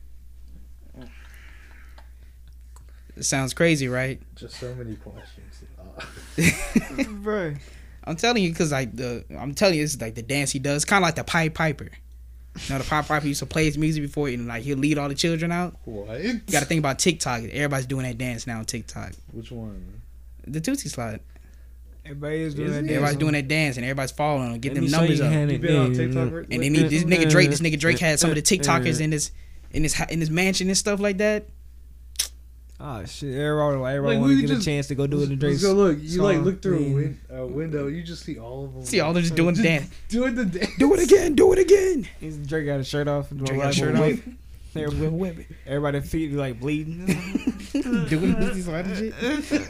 It sounds crazy, right? Just so many questions. Uh, Bro. I'm telling you, because like the I'm telling you, it's like the dance he does, kind of like the Pied Piper. You know, the Pied Piper used to play his music before, and like he'll lead all the children out. what? You got to think about TikTok. Everybody's doing that dance now on TikTok. Which one? The Tootsie Slide. Everybody is doing Is that. it? dance Everybody's on- doing that dance, and everybody's following them, get Let them me show numbers you up. how You to been on dance. TikTok? And then he, this nigga Drake, this nigga Drake had some of the TikTokers in his in his in his mansion and stuff like that. Oh shit! Everybody, like, everybody Like, want we to get just- a chance to go do it in Let's Drake's. go look. You like song. look through a Yeah. win- a window. You just see all of them. See all them just doing the dance. Doing the dance. Do it again, do it again. He's- Drake got his shirt off. Drake got his shirt off. Everybody, everybody feet be like bleeding. Doing this slide and shit.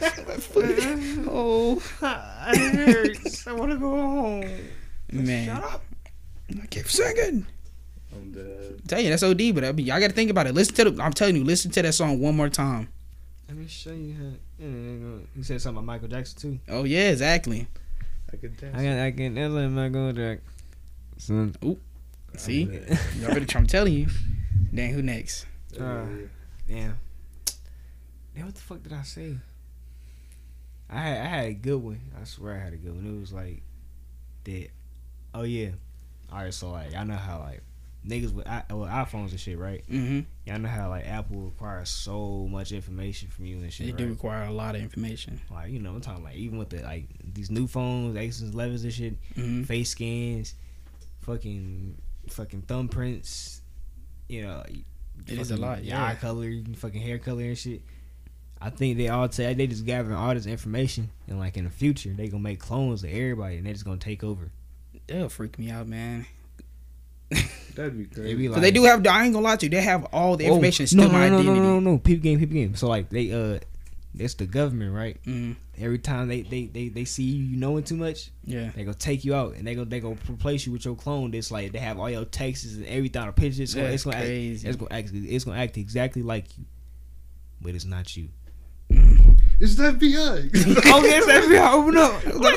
Oh, it hurts. I want to go home. Man, Shut up. I keep singing. I'm dead. Tell you that's O D, but I mean, y'all got to think about it. Listen to the. I'm telling you, listen to that song one more time. Let me show you how. You said something about Michael Jackson too. Oh yeah, exactly. I could dance. I can, I can never Michael Jackson. Son. See, I'm dead. y'all better. I'm telling you. Dang, who next? Uh, Damn. Damn, what the fuck did I say? I had I had a good one. I swear I had a good one. It was like that. Oh yeah. All right, so like I know how like niggas with, I, with iPhones and shit, right? Mm-hmm. Y'all know how like Apple requires so much information from you and shit. They right? do require a lot of information. Like you know, I'm talking like even with the like these new phones, X's, elevens and shit, Mm-hmm. face scans, fucking fucking thumbprints. You know, It is a fucking lot, your yeah. eye color, fucking hair color and shit. I think they all say they just gathering all this information, and like in the future they gonna make clones of everybody, and they just gonna take over. That'll freak me out, man. That'd be crazy. It'd be Cause like, they do have. I ain't gonna lie to you. They have all the oh, information. no, Still no, my no, identity. no, no, no, no, peep game, peep game. So like they uh, it's the government, right? Mm, Every time they they they they see you, you knowing too much, yeah. they gonna take you out and they gonna they gonna replace you with your clone. It's like they have all your texts and everything on the pictures. It's gonna, That's it's gonna act, crazy. it's gonna act it's gonna act exactly like you, but it's not you. It's the F B I. Oh yes, F B I, open up.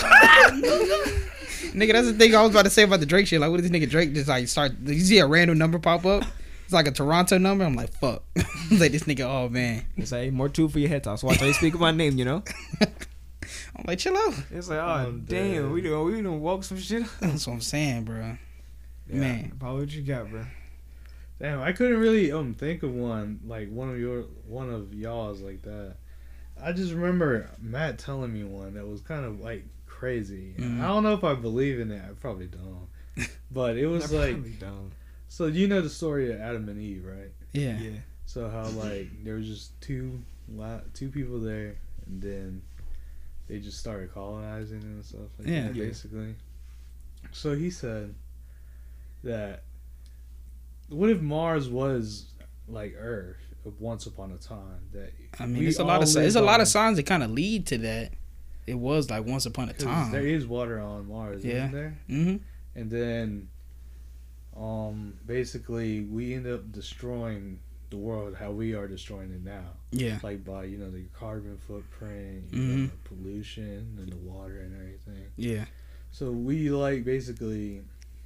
Nigga, that's the thing I was about to say about the Drake shit. Like, what if this nigga Drake just like start? You see a random number pop up? It's like a Toronto number. I'm like, fuck. Like this nigga, oh man. It's like more two for your head toss. Watch how you speak my name, you know. I'm like, chill out. It's like, oh I'm damn, dead. we done we done woke some shit up. That's what I'm saying, bro. Yeah, Man. Paul, what you got, bro? Damn, I couldn't really um think of one like one of your one of y'all's like that. I just remember Matt telling me one that was kind of like crazy. Mhm. I don't know if I believe in it. I probably don't. But it was I like, probably don't. so you know the story of Adam and Eve, right? Yeah. Yeah. So how like there was just two la- two people there, and then they just started colonizing and stuff like Yeah. that, Yeah. basically. So he said that what if Mars was like Earth once upon a time? That I mean, we there's a lot all of there's a lived lot on- of signs that kind of lead to that. It was like once upon a 'cause time. there is water on Mars, Yeah. isn't there? Mm-hmm. And then, um, basically we end up destroying the world how we are destroying it now. Yeah. Like by, you know, the carbon footprint, you Mhm. know, the pollution and the water and everything. Yeah. So we like basically,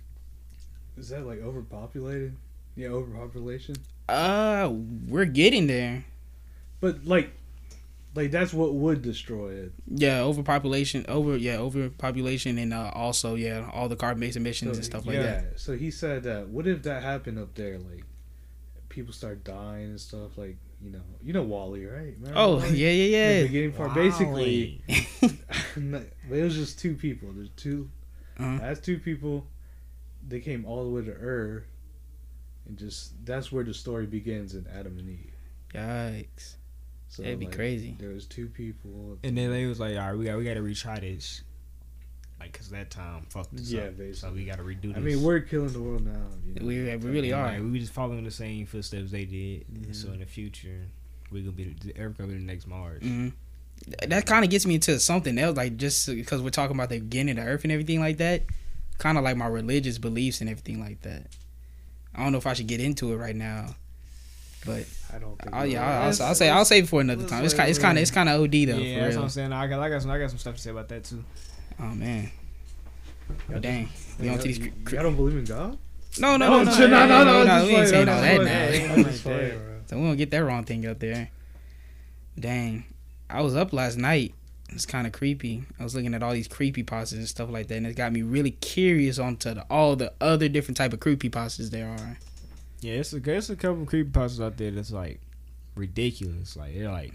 is that like overpopulated? Yeah, overpopulation. Uh, we're getting there. But like, like that's what would destroy it. Yeah, overpopulation, over yeah, overpopulation, and uh, also yeah, all the carbon-based emissions So, and stuff like yeah. that. So he said that. What if that happened up there? Like, people start dying and stuff. Like, you know, you know Wally, right? Remember Oh Wall-E? yeah, yeah, The yeah. beginning part, basically. Wally. But it was just two people. There's two. Uh-huh. That's two people. They came all the way to Earth, and just that's where the story begins in Adam and Eve. Yikes. So That'd be like, crazy. There was two people. And then they was like, all right, we got we got to retry this, like, cause that time fucked us Yeah, up. So basically. we got to redo this. I mean, we're killing the world now. You know? We we really And, are. like, we were just following the same footsteps they did. Mhm. So in the future, we gonna be the, the Earth gonna be the next Mars. hmm That kind of gets me into something else, like just because we're talking about the beginning of Earth and everything like that. Kind of like my religious beliefs and everything like that. I don't know if I should get into it right now, but I don't think. oh we're- yeah, I'll, I'll, Let's- I'll say I'll save it for another let's time. It's wait, kind it's wait. kind of it's kind of O D though. Yeah, for that's real. what I'm saying. I got I got some I got some stuff to say about that too. Oh man, Y'all dang. We on to these. you, cr- y'all don't believe in God? No, no, no, no, shit, no, no, no, just we ain't playing, saying I'm all just that playing, now. I'm just playing, bro. So we don't get that wrong thing up there. Dang, I was up last night. It's kind of creepy. I was looking at all these creepy pastas and stuff like that, and it got me really curious onto the, all the other different type of creepy pastas there are. Yeah, it's a it's a couple of creepypastas out there that's like ridiculous. Like they're like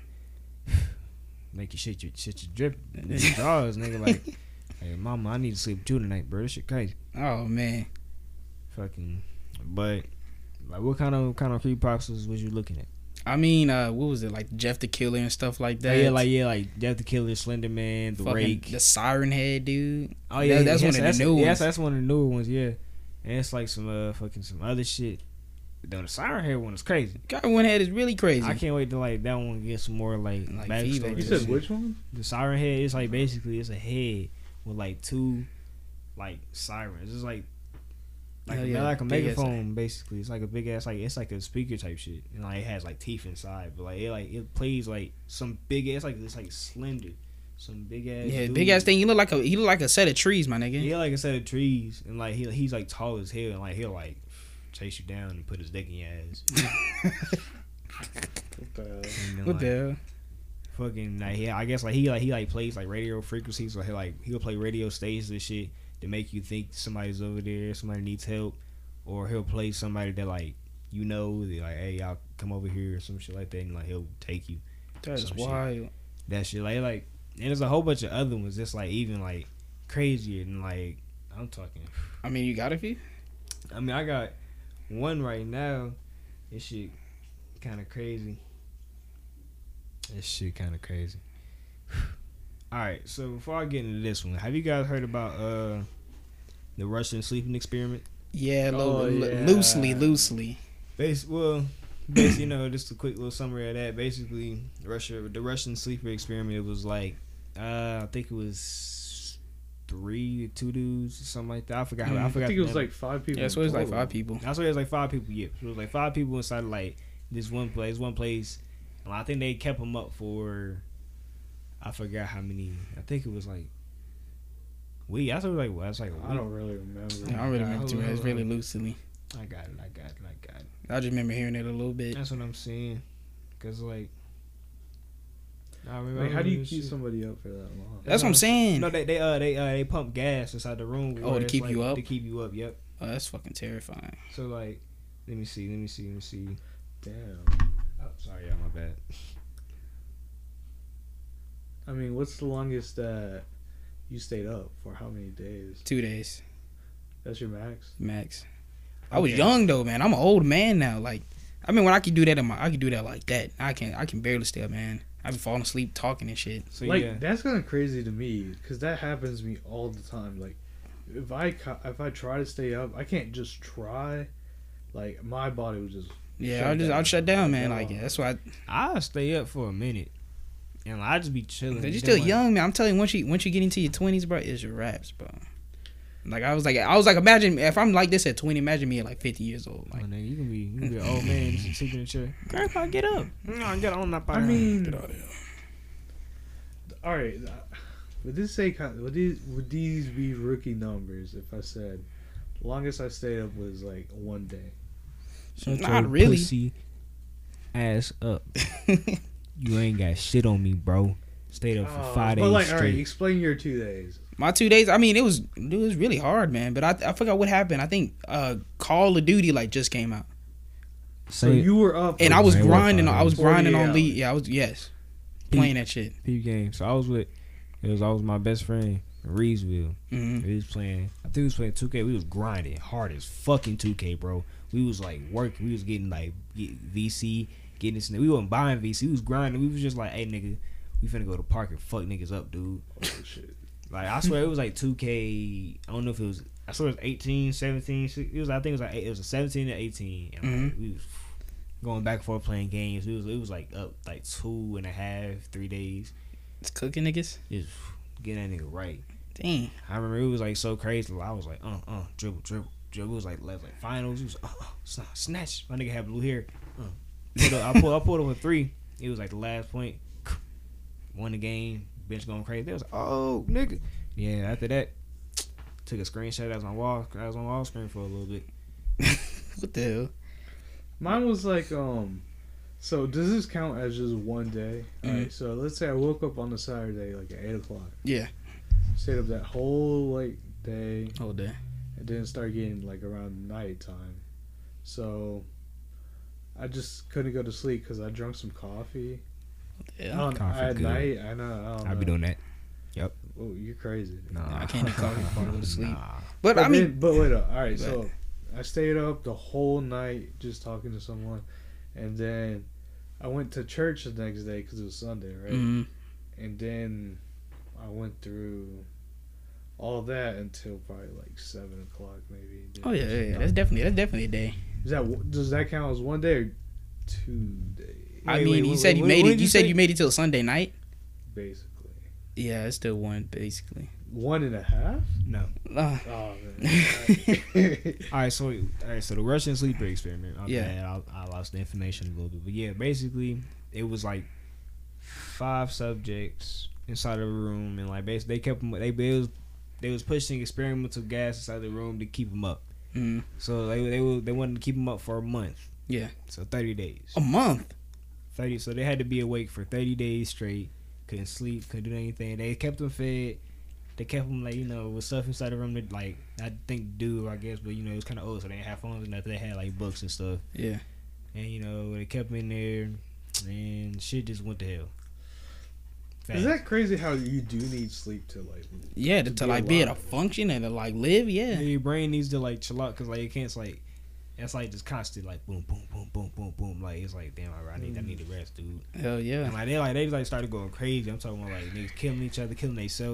make you shit your shit your drip your drawers, nigga. Like, hey, mama, I need to sleep with you tonight, bro. This shit crazy. Oh man, Fucking, but like, what kind of kind of creepypastas was you looking at? I mean, uh, what was it like Jeff the Killer and stuff like that? Oh, yeah, like yeah, like Death the Killer, Slender Man, the Fucking Rake. the Siren Head dude. Oh yeah, That- that's yes, one of the that's, new yes, ones. that's one of the newer ones. Yeah, and it's like some uh fucking some other shit. Though the Siren Head one is crazy. God, one head is really crazy. I can't wait to like that one get some more like, Like backstory. feedback. You and said shit. which one? The Siren Head is like basically it's a head with like two like sirens. It's like like, Hell a, yeah, like a big ass- megaphone basically. It's like a big ass like it's like a speaker type shit. And like it has like teeth inside, but like it like it plays like some big ass like it's like slender, some big ass Yeah, dude. big ass thing. He look like a he look like a set of trees, my nigga. Yeah, like a set of trees, and like he he's like tall as hell, and like he'll like chase you down and put his dick in your ass. What the hell? And then, What like, the hell? fucking like yeah, I guess like he like he like plays like radio frequencies, so he like he'll play radio stations and shit to make you think somebody's over there, somebody needs help, or he'll play somebody that like you know, they're like, hey, y'all come over here or some shit like that, and like he'll take you. That's some shit. wild. That shit like like, and there's a whole bunch of other ones that's like even like crazier than like I'm talking. I mean, you got a few? I mean, I got one right now. This shit kind of crazy. This shit kind of crazy. All right, so before I get into this one, have you guys heard about uh the Russian sleeping experiment? Yeah, a little, Oh, lo- yeah. loosely, loosely. Bas- well, basically, you know, just a quick little summary of that. Basically, Russia, the Russian sleeper experiment was like, uh, I think it was three, two dudes, or something like that. I forgot. Mm. I I forgot. think the it was number. like five people. Yeah, so it was like total. five people. I swear it was like five people. Yeah, so it was like five people inside of like this one place. One place. And I think they kept them up for. I forgot how many. I think it was like. We. I thought it was like. Well, that's like. A week. I don't really remember. I don't really remember too much. It's really Hold loosely. I got it. I got it. I got it. I just remember hearing it a little bit. That's what I'm saying. Cause like. I remember, Like, how do you remember keep shit. somebody up for that long? That's what I'm saying. No, they they uh they uh they pump gas inside the room. Oh, where to it's, keep like, you up? To keep you up. Yep. Oh, that's fucking terrifying. So like, let me see. Let me see. Let me see. Damn. Oh, sorry, yeah, my bad. I mean, what's the longest that you stayed up for? How many days? Two days That's your max. max. I was Okay. young though, man. I'm an old man now. Like, I mean, when I could do that in my, I could do that like that. I can, I can barely stay up, man. I be falling asleep talking and shit. So like yeah. that's kind of crazy to me because that happens to me all the time. Like if I ca- if I try to stay up, I can't just try. Like my body would just Yeah, shut I'll just, down. I'll shut down, man. Yeah. Like, yeah, that's why. I, I'll stay up for a minute, and I just be chilling. Cause you're Then, still like, young, man. I'm telling you, once you, once you get into your twenties, bro, it's your raps, bro. Like I was like, I was like, imagine if I'm like this at twenty. Imagine me at like fifty years old. Like, Like, nigga, you can be, you can be an old man just sleeping in the chair. Grandpa, get up. No, get on that. I mean, get out of here. all right. uh, Would this say kind- would these would these be rookie numbers if I said longest I stayed up was like one day? Shut Not your really. pussy ass up. You ain't got shit on me, bro. Stayed up for Oh, five but days like, all right, straight. explain your two days. My two days, I mean, it was it was really hard, man. But I I forgot what happened. I think uh, Call of Duty like just came out, So you were up, and for I was Man, what, grinding. five I was days? grinding on forty-eight League. hours. Yeah, I was yes, Peep. playing that shit. Peep game. So I was with, it was always my best friend, Reesville. hmm We was playing, I think we was playing two K. We was grinding hard as fucking two K, bro. We was like working. We was getting like get V C, getting this. We wasn't buying V C. We was grinding. We was just like, hey, nigga, we finna go to the park and fuck niggas up, dude. Oh shit! Like, I swear it was like two K. I don't know if it was, I swear it was eighteen, seventeen. It was, I think it was like, it was a seventeen to eighteen. And like, Mhm. we was going back and forth playing games. It was, it was like up like two and a half, three days. It's cooking niggas. Just getting that nigga right. Dang. I remember it was like so crazy. I was like, uh, uh, dribble, dribble, dribble. It was like left, like finals. It was, uh, uh, snatch, snatch. My nigga had blue hair. Uh. Pulled up, I pulled, I pulled up a three. It was like the last point. Won the game. Bench going crazy. They was like, oh, nigga. Yeah, after that, took a screenshot. That was on wall. I was on wall screen for a little bit. What the hell? Mine was like, um, so does this count as just one day? Mhm. Alright, so let's say I woke up on a Saturday, like at eight o'clock. Yeah. Stayed up that whole, like, day, Whole day. and then start getting, like, around nighttime. So, I just couldn't go to sleep because I drank some coffee. Yeah. On, Coffee at good. night, I know, I don't I know. be doing that. Oh, you're crazy. Nah, I can't do coffee before I go to sleep. Nah. But, But I mean, then, but wait up. All right, But- so I stayed up the whole night just talking to someone, and then I went to church the next day because it was Sunday, right? mhm. And then I went through all that until probably like seven o'clock, maybe. Then oh yeah, just yeah, yeah. done. That's definitely that's definitely a day. Is that does that count as one day or two days? I Wait, mean, wait, you what- said you what- made what it. did You you said say? you made it till Sunday night. Basically, Yeah, it's still one basically. one and a half. No. Uh, Oh man. All right, so all right, so the Russian sleeper experiment. My Yeah. bad, I, I lost the information a little bit, but yeah, basically it was like five subjects inside of a room, and like basically they kept them. They, they was they was pushing experimental gas inside the room to keep them up. mm, So they they were, they wanted to keep them up for a month. Yeah. So thirty days. a month. Thirty. So they had to be awake for thirty days straight. Couldn't sleep. Couldn't do anything. They kept them fed. They kept them like, you know, with stuff inside the room that like I think do I guess, but you know it was kind of old, so they didn't have phones and nothing. They had like books and stuff, Yeah. and you know they kept them in there, and shit just went to hell. Fast. Is that crazy? How you do need sleep to like? Yeah, to, To to be like be able alive. to function and to like live. Yeah, Yeah. your brain needs to like chill out because like it can't it's like it's like just constant like boom boom boom boom boom boom like it's like damn I need I need to rest, dude. Hell yeah. And like they like they like started going crazy. I'm talking about like niggas killing each other, killing themselves.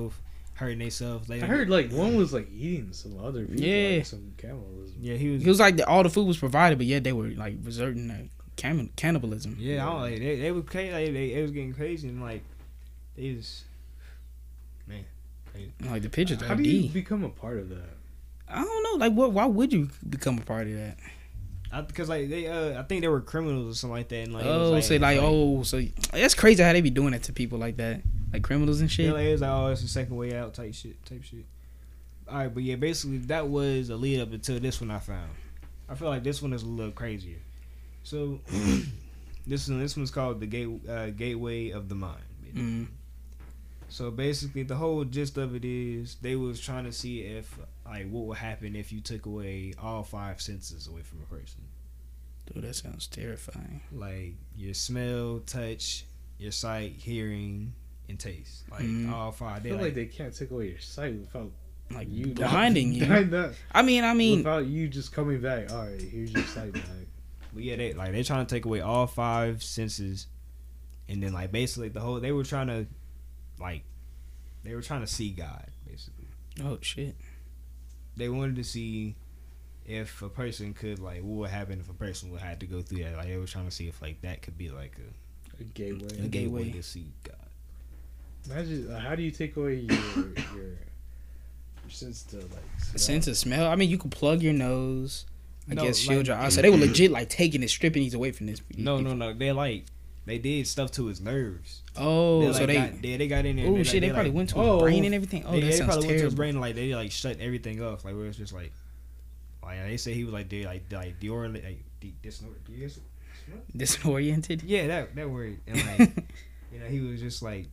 hurting themselves. Like, I heard like one was like eating some other people. Yeah. Like, some cannibalism. Yeah, he was. It was like the, all the food was provided, but yet they were like resorting to can, cannibalism. Yeah, I don't, like they they were crazy. Like, they, they was getting crazy and like they just man crazy. Like the pictures How are do you D. become a part of that? I don't know. Like, what? Why would you become a part of that? Because like they, uh, I think they were criminals or something like that. And, like, it was, Oh, like, so like, oh, so that's crazy how they be doing that to people like that, like criminals and yeah, shit. like, it was like, oh, it's the second way out type shit, type shit. All right, but yeah, basically that was a lead up until this one I found. I feel like this one is a little crazier. So this one, this one's called the gate, uh, Gateway of the Mind. Mm. So basically, the whole gist of it is they was trying to see if like what would happen if you took away all five senses away from a person, Dude, that sounds terrifying. like your smell, touch, your sight, hearing, and taste. Like Mhm. all five. I They feel like, like, they can't take away your sight without Like you blinding you. dying that- I mean, I mean, without you just coming back. All right, here's your sight back. but yeah, they like they trying to take away all five senses, and then like basically the whole they were trying to like they were trying to see God basically. oh shit. They wanted to see if a person could like what would happen if a person would have to go through that. Like they were trying to see if like that could be like a, A gateway. a gateway gateway. to see God. Imagine uh, how do you take away your your, your sense to like The smell? sense of smell. I mean, you could plug your nose. I No, guess shield like- your eyes. So they were legit like taking it, stripping these away from this. No, no, no. They like they did stuff to his nerves. Oh, they, so like, they. got, they they got in there. Oh and shit! They, like, probably like, went to oh, his brain and everything. Oh, they, that they sounds probably went to his terrible. brain and like they like shut everything off. Like where it's just like like they say he was like they like like deorient like de- disnor- dis- Disoriented. yeah that that word and like you know he was just like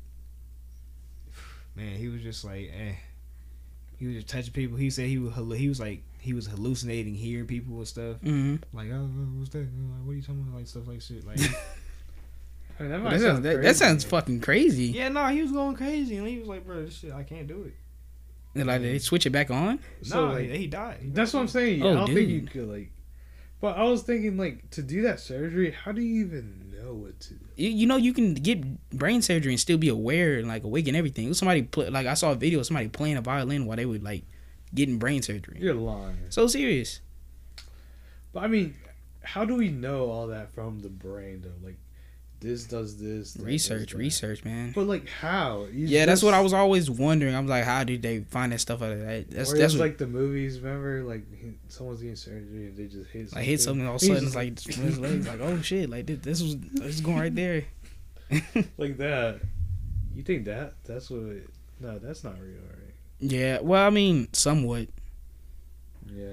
man he was just like eh. He was just touching people. He said he was hallu- he was like he was hallucinating, hearing people and stuff. Mm-hmm. Like, oh, what's that? Like, what are you talking about? Like stuff like shit. Like, I mean, that, might That, sound sounds, that, that crazy. sounds fucking crazy. yeah, no, he was going crazy, and he was like, bro, this shit, I can't do it. And like they switch it back on. So, no, like, he, he died. He That's died. what I'm saying. Oh, I don't think you dude. could like. But I was thinking like to do that surgery. How do you even know what to do? You, you know, you can get brain surgery and still be aware and like awake and everything. It was somebody play, like I saw a video of somebody playing a violin while they were like getting brain surgery. You're lying. So serious. But I mean, how do we know all that from the brain though? Like, this does this. that Research, does that. research, man. But like, how? You Yeah, that's just- what I was always wondering. I'm like, how did they find that stuff out of that? That's or that's it's what, like the movies. Remember, like he- someone's getting surgery and they just hit. like hit something all of a He's sudden. just It's like from his legs. Like oh shit! Like this, this was this is going right there. like that. You think that? That's what? It, no, that's not real, right? Yeah. Well, I mean, somewhat. Yeah.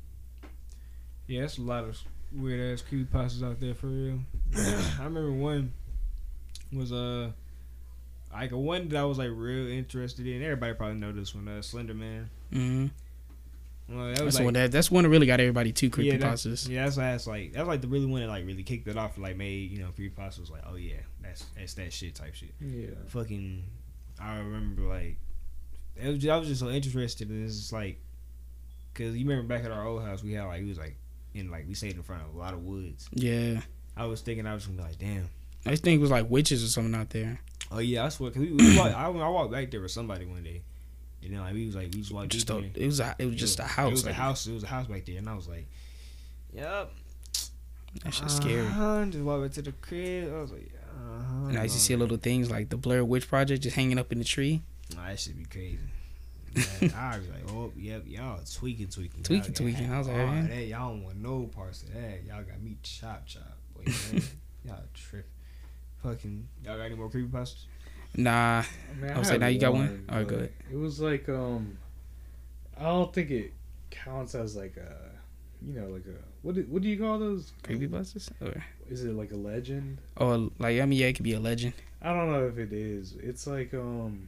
Yeah, that's a lot of weird ass creepypastas out there for real. I remember one was uh like a one that I was like real interested in. Everybody probably know this one, uh, Slender Man. Mm-hmm. Well, that was That's like, one that that's one that really got everybody two yeah, that- creepypastas. yeah, that's that's like that's like the really one that like really kicked it off. Like made you know creepypasta was like, oh yeah, that's that's that shit type shit. Yeah. Fucking, I remember like it was. I was just so interested in this. It's like, cause you remember back at our old house, we had like it was like in like we stayed in front of a lot of woods. Yeah. I was thinking I was gonna be like, damn. I think it was like witches or something out there. Oh yeah, I swear. Cause we, we walked, I, I walked back there with somebody one day, and then like we was like we just walked Just deep a, in there. it was a, it was just a house. It was a like, house. It was a house back there, and I was like, yep. That shit's scary. Uh-huh. Just walked back to the crib. I was like, uh huh. And I used to see little things like the Blair Witch Project just hanging up in the tree. Nah, that should be crazy. Man, I was like, oh, yep, y'all tweaking, tweaking. Tweaking, Y'all got tweaking. I was like, all man. that. Y'all don't want no parts of that. Y'all got me chop, chop. Boy, man. Y'all tripping. Fucking, y'all got any more creepypastas? Nah. I mean, I was saying, now had you got one? Alright, but go ahead. It was like um, I don't think it counts as like a, you know, like a what? Do, what do you call those? Creepypastas? Or, Is it like a legend? or like, I mean, yeah, it could be a legend. I don't know if it is. It's like um,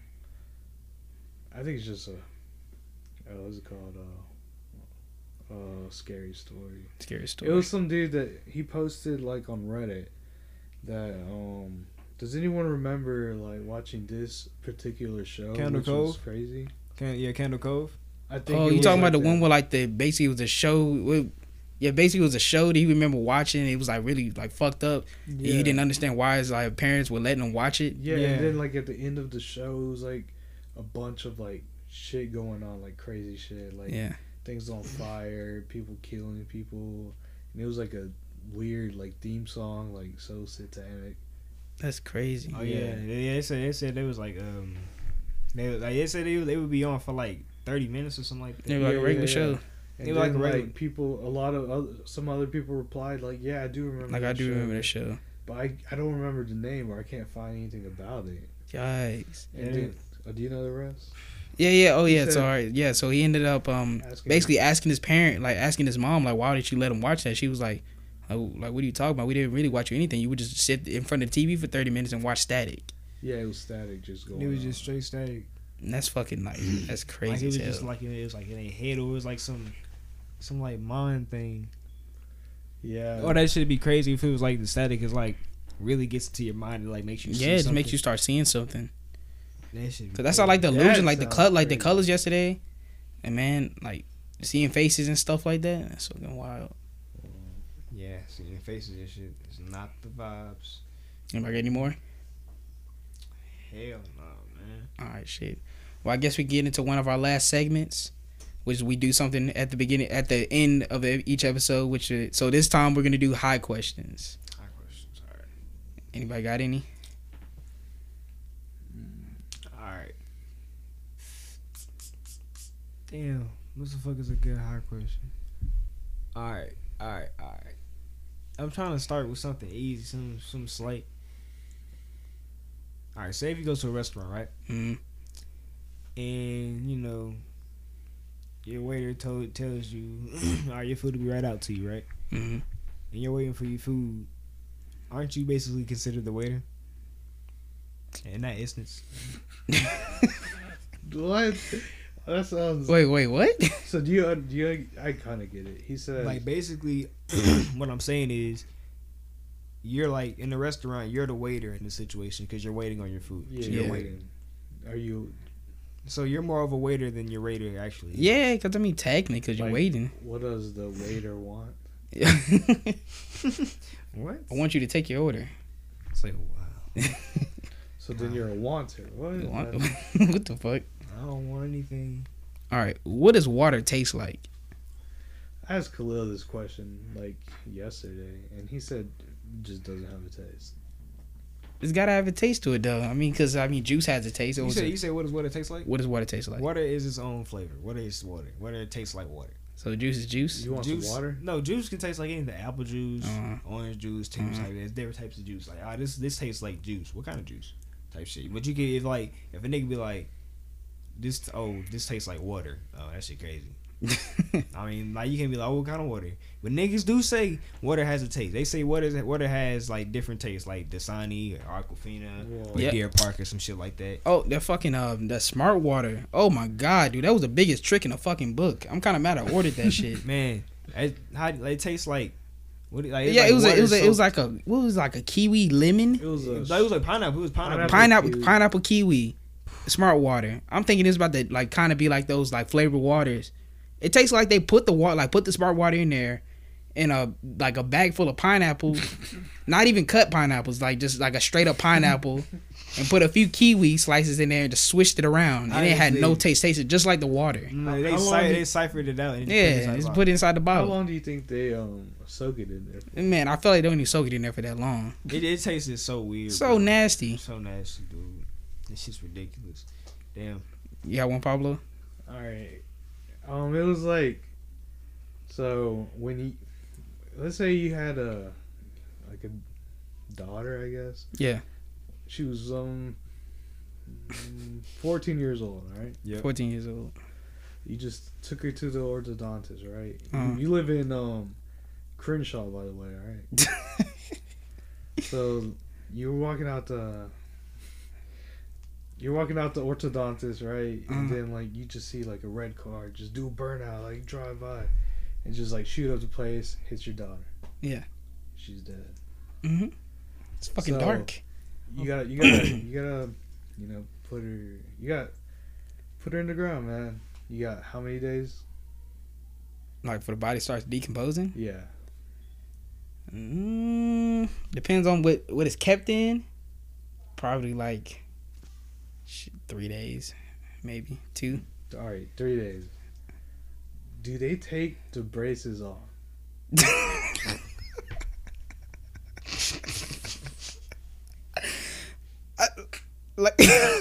I think it's just a, uh, what's it called? Uh, uh, scary story. Scary story. It was some dude that he posted like on Reddit that um. Does anyone remember like watching this particular show? Candle which was Cove? crazy. Can, yeah, Candle Cove. I think. Oh, it you was talking like about the that. one where like the basically it was a show? With, yeah, basically it was a show that he remember watching. It was like really like fucked up. Yeah. He didn't understand why his like parents were letting him watch it. Yeah, Yeah. and then like at the end of the show, it was like, a bunch of like shit going on, like crazy shit, like Yeah. things on fire, people killing people, and it was like a weird like theme song, like so satanic. That's crazy. Oh yeah, yeah. They said they said they was like um, they like they said they they would be on for like thirty minutes or something like that. They were like a Yeah, regular yeah, show. yeah. And They then, like like, regular- people, a lot of other, some other people replied like, "Yeah, I do remember." Like I that do show, remember the show. but I, I don't remember the name or I can't find anything about it. Yikes. And Yeah. then, oh, do you know the rest? Yeah, yeah. Oh, He yeah. It's said- all right. Yeah. So he ended up um Asking- basically asking his parent, like asking his mom, like, why did you let him watch that? She was like, oh, like, what are you talking about? We didn't really watch anything. You would just sit in front of the T V for thirty minutes and watch static. Yeah, it was static, just going. It was on. just straight static. And that's fucking like that's Like crazy. it was as just hell. like it was like in a head, or it was like some, some like mind thing. Yeah. Oh, that should be crazy if it was like the static is like really gets into your mind and like makes you. yeah, see it just something. makes you start seeing something. That shit. Cause that's all like the That illusion, like the sounds cut, like the crazy. colors yesterday, and man, like seeing faces and stuff like that. That's fucking wild. Yeah, seeing faces and shit is not the vibes. Anybody got any more? Hell no, man. All right, shit. Well, I guess we get into one of our last segments, which we do something at the beginning, at the end of e- each episode. Which is, so this time we're gonna do high questions. High questions. All right. Anybody got any? All right. Damn, what the fuck is a good high question? All right, all right, all right. I'm trying to start with something easy, some some slight. All right, say if you go to a restaurant, right, Mm-hmm. and you know your waiter told tells you, all right, your food will be right out to you, right, Mm-hmm. and you're waiting for your food. Aren't you basically considered the waiter in that instance? What? That sounds. Wait, wait, what? So do you? Do you? I kind of get it. He said. Like basically, what I'm saying is, you're like in the restaurant. You're the waiter in the situation because you're waiting on your food. Yeah, So you're you're Yeah. waiting. Are you? So you're more of a waiter than your waiter actually. is. Yeah, because I mean, technically, because you're Like- waiting. What does the waiter want? I What? want you to take your order. It's like wow. So then you're a wanter. What? You want- That- what the fuck? I don't want anything. All right, what does water taste like? I asked Khalil this question like yesterday, and he said it just doesn't have a taste. It's gotta have a taste to it, though. I mean, because I mean, juice has a taste. It You was say a- you say what does water taste like? what does water taste like? Water is its own flavor. Water is water. Water tastes like water. So juice is juice. You want juice, some water? No, juice can taste like anything. Apple juice, Uh-huh. orange juice, tastes Uh-huh. like there's different types of juice. Like, ah, this this tastes like juice. What kind of juice? Type shit. But you can if like if a nigga be like, this oh this tastes like water. Oh that shit crazy. I mean like you can be like, oh what kind of water? But niggas do say water has a taste. They say water water has like different tastes, like Dasani or Aquafina Whoa. or Yep. Deer Park or some shit like that. Oh, that fucking um, that smart water. Oh my god, dude, that was the biggest trick in the fucking book. I'm kind of mad I ordered that shit. Man, it, how it tastes like. What like, it's yeah, like it was a, it water was a, it was soaked- like a what was it, like a kiwi lemon, It was a. It was like pineapple. It was pineapple. pineapple kiwi. pineapple kiwi, smart water. I'm thinking it's about to like kind of be like those like flavored waters. It tastes like they put the water like put the smart water in there, in a like a bag full of pineapple, not even cut pineapples, like just like a straight up pineapple. And put a few kiwi slices in there and just switched it around, and it had no Honestly. taste. Tasted just like the water. No, How- they how long cy- do- they ciphered it out. And Yeah, just just put put it it inside the How bottle. long do you think they um soak it in there? Man, I feel like they don't even soak it in there for that long. inside. It, it tasted so weird. So bro. nasty. So nasty, dude. This shit's ridiculous. Damn. You got one, Pablo? All right. Um, it was like, so when you, let's say you had a, like a daughter, I guess. Yeah, She was um, mm, fourteen years old. All right. Yep. fourteen years old. You just took her to the orthodontist, right? Uh-huh. You, you live in um, Crenshaw, by the way. All right. So you were walking out the. You're walking out the orthodontist, right? And Uh-huh. then like you just see like a red car, just do a burnout, like drive by, and just like shoot up the place, hits your daughter. Yeah. She's dead. Mm-hmm. It's fucking So- dark. You gotta, you gotta, you gotta, you know, put her. You got, put her in the ground, man. You got how many days? Like, for the body starts decomposing? Yeah. Mm, depends on what, what it's kept in. Probably like shit, three days. maybe two. All right, three days. Do they take the braces off? I, like,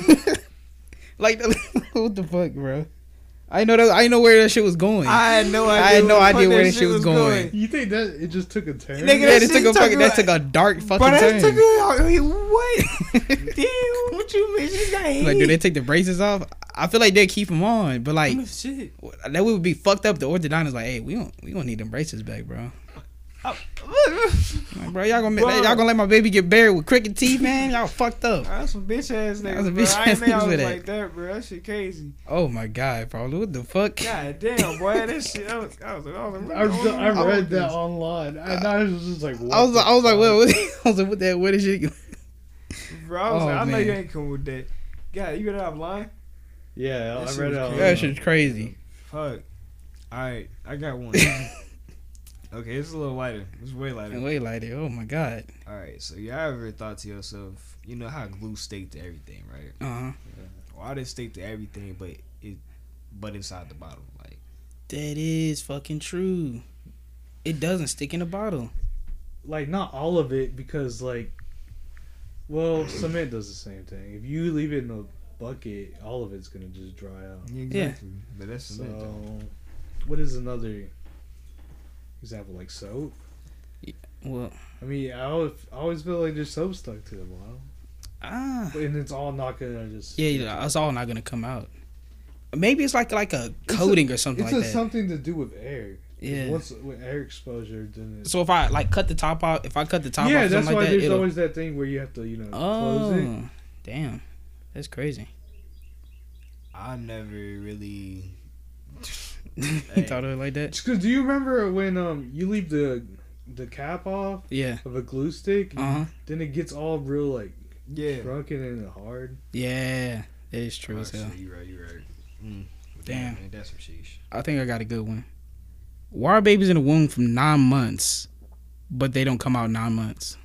like, what the fuck, bro? I know that. I know where that shit was going. I had no idea. I had no where the idea fuck where that that shit was going. You think that it just took a turn? Nigga, Yeah, that that shit took a took fucking. That a- took a dark fucking But that turn. took a wait, what? Damn, what you mean? She got hate. Like, do they take the braces off? I feel like they keep them on, but like Oh, shit. that would be fucked up. The orthodontist like, hey, we don't, we don't need them braces back, bro. Oh, Like, bro, y'all gonna, Bro. y'all gonna let my baby get buried with crooked teeth, man? Y'all fucked up. That's some bitch ass niggas. was a bro. bitch I ass ain't think I niggas was with like that. that, bro. That shit crazy. Oh my god, bro, what the fuck? God damn, boy, that shit. I was, I was, I was, I, was, I I read that online, and I was just like, what I was, the I was like, fuck? what, what? I was like, what that? What is it? Bro, I was Oh, like, I know man. you ain't cool with that. God, you read it online? Yeah, That I shit read was it. crazy. That online. shit's crazy. Fuck. All right, I got one. Okay, it's a little lighter. It's way lighter. Wait, like that. Oh my god. All right, so y'all ever thought to yourself, you know how glue stick to everything, right? Uh huh. Why they stick to everything, but it, but inside the bottle, like That is fucking true. It doesn't stick in a bottle. Like, not all of it, because, like, well, cement does the same thing. If you leave it in a bucket, all of it's gonna just dry out. exactly. But that's So, cement, though. what is another example? Like soap? Well, I mean, I always, I always feel like there's soap stuck to the bottle, ah, and it's all not gonna just. yeah, yeah, it's all not gonna come out. Maybe it's like like a coating or something It's like a that. something to do with air. Yeah. Once with air exposure, then it's. So if I like cut the top out, if I cut the top yeah, off, that's something why like that, there's it'll- always that thing where you have to, you know, close it. oh, damn, that's crazy. I never really. You thought of it like that? Because do you remember when um you leave the the cap off Yeah. of a glue stick, Uh huh. then it gets all real like Yeah. shrunken and hard. Yeah, that is true Oh, as hell. shit, you right. You right. Mm. Damn. Man, that's some sheesh. I think I got a good one. Why are babies in the womb from nine months, but they don't come out nine months?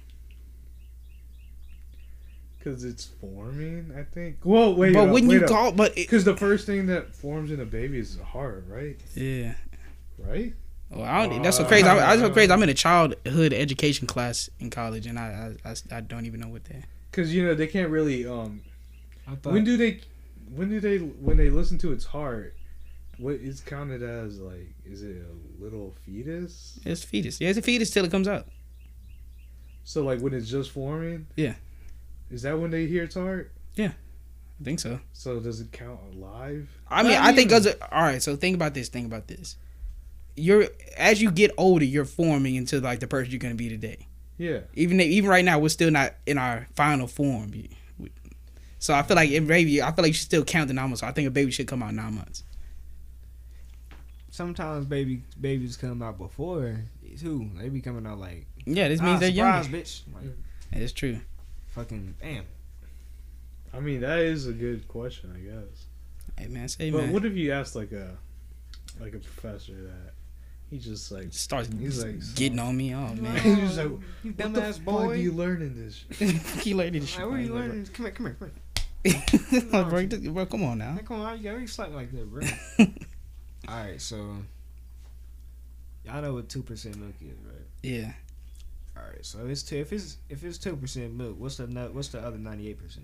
Because it's forming, I think. Whoa, wait. but up, when wait you up. call, but it, Because the first thing that forms in a baby is the heart, right? yeah. Right? Well, I don't, that's so crazy. I, I so crazy. I'm in a childhood education class in college, and I I, I, I don't even know what that. Because you know they can't really. Um, I thought. when do they? When do they? When they listen to its heart, what is counted as like? Is it a little fetus? It's fetus. Yeah, it's a fetus till it comes out. So like when it's just forming? Yeah. Is that when they hear its heart? I think so. So does it count alive? I mean, Not I think even. because all right. So think about this. Think about this. You're as you get older, you're forming into like the person you're gonna be today. Yeah. Even even right now, we're still not in our final form. So I feel like in baby, I feel like you should still count the nine months. So I think a baby should come out nine months. Sometimes baby babies come out before too. They be coming out like. Yeah, this means ah, they're surprise, younger. bitch. Like, That's true. fucking damn. I mean that is a good question, I guess. Hey man, say But man, what if you asked like a like a professor that he just like starts he's like getting on me. Oh man, He's just like, You what the dumbass fuck boy. do you learn in this? shit?" he learned this shit. Like, where you man. learning? Come here, come here, come Like, bro, this- bro, come on now. here. Come on, you gotta slap like that, bro. All right, so y'all know what two percent milk is, right? Yeah, All right, so it's two, if it's if it's two percent milk, what's the no- what's the other ninety eight percent?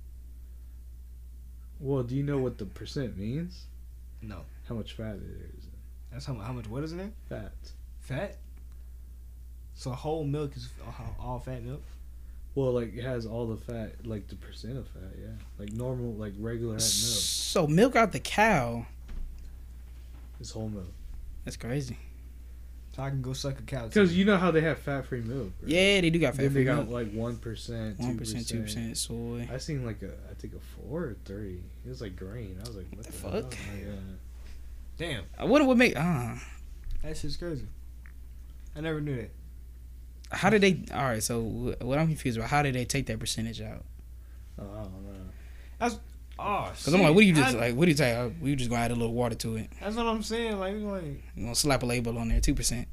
Well, do you know what the percent means? No, How much fat it is? that's how mu- how much. What is in there? Fat. Fat. So whole milk is all- all fat milk. Well, like it has all the fat, like the percent of fat, yeah. Like normal, like regular milk. so milk out the cow. It's whole milk. That's crazy. So I can go suck a cow. Because too. you know how they have fat-free milk. Right? Yeah, they do got Then fat they free got milk. like one percent, One percent, two percent soy. I seen like a, I think a four or three. It was like green. I was like, what The the, fuck? hell? Like, uh, Damn, I wonder what make. Ah, that shit's crazy. I never knew that. how did they? All right, so wh- what I'm confused about, how did they take that percentage out? oh, I don't know. Oh, Because I'm like, what do you just I, like? What do you say? Uh, we just gonna add a little water to it. That's what I'm saying. Like, like You gonna slap a label on there, two percent.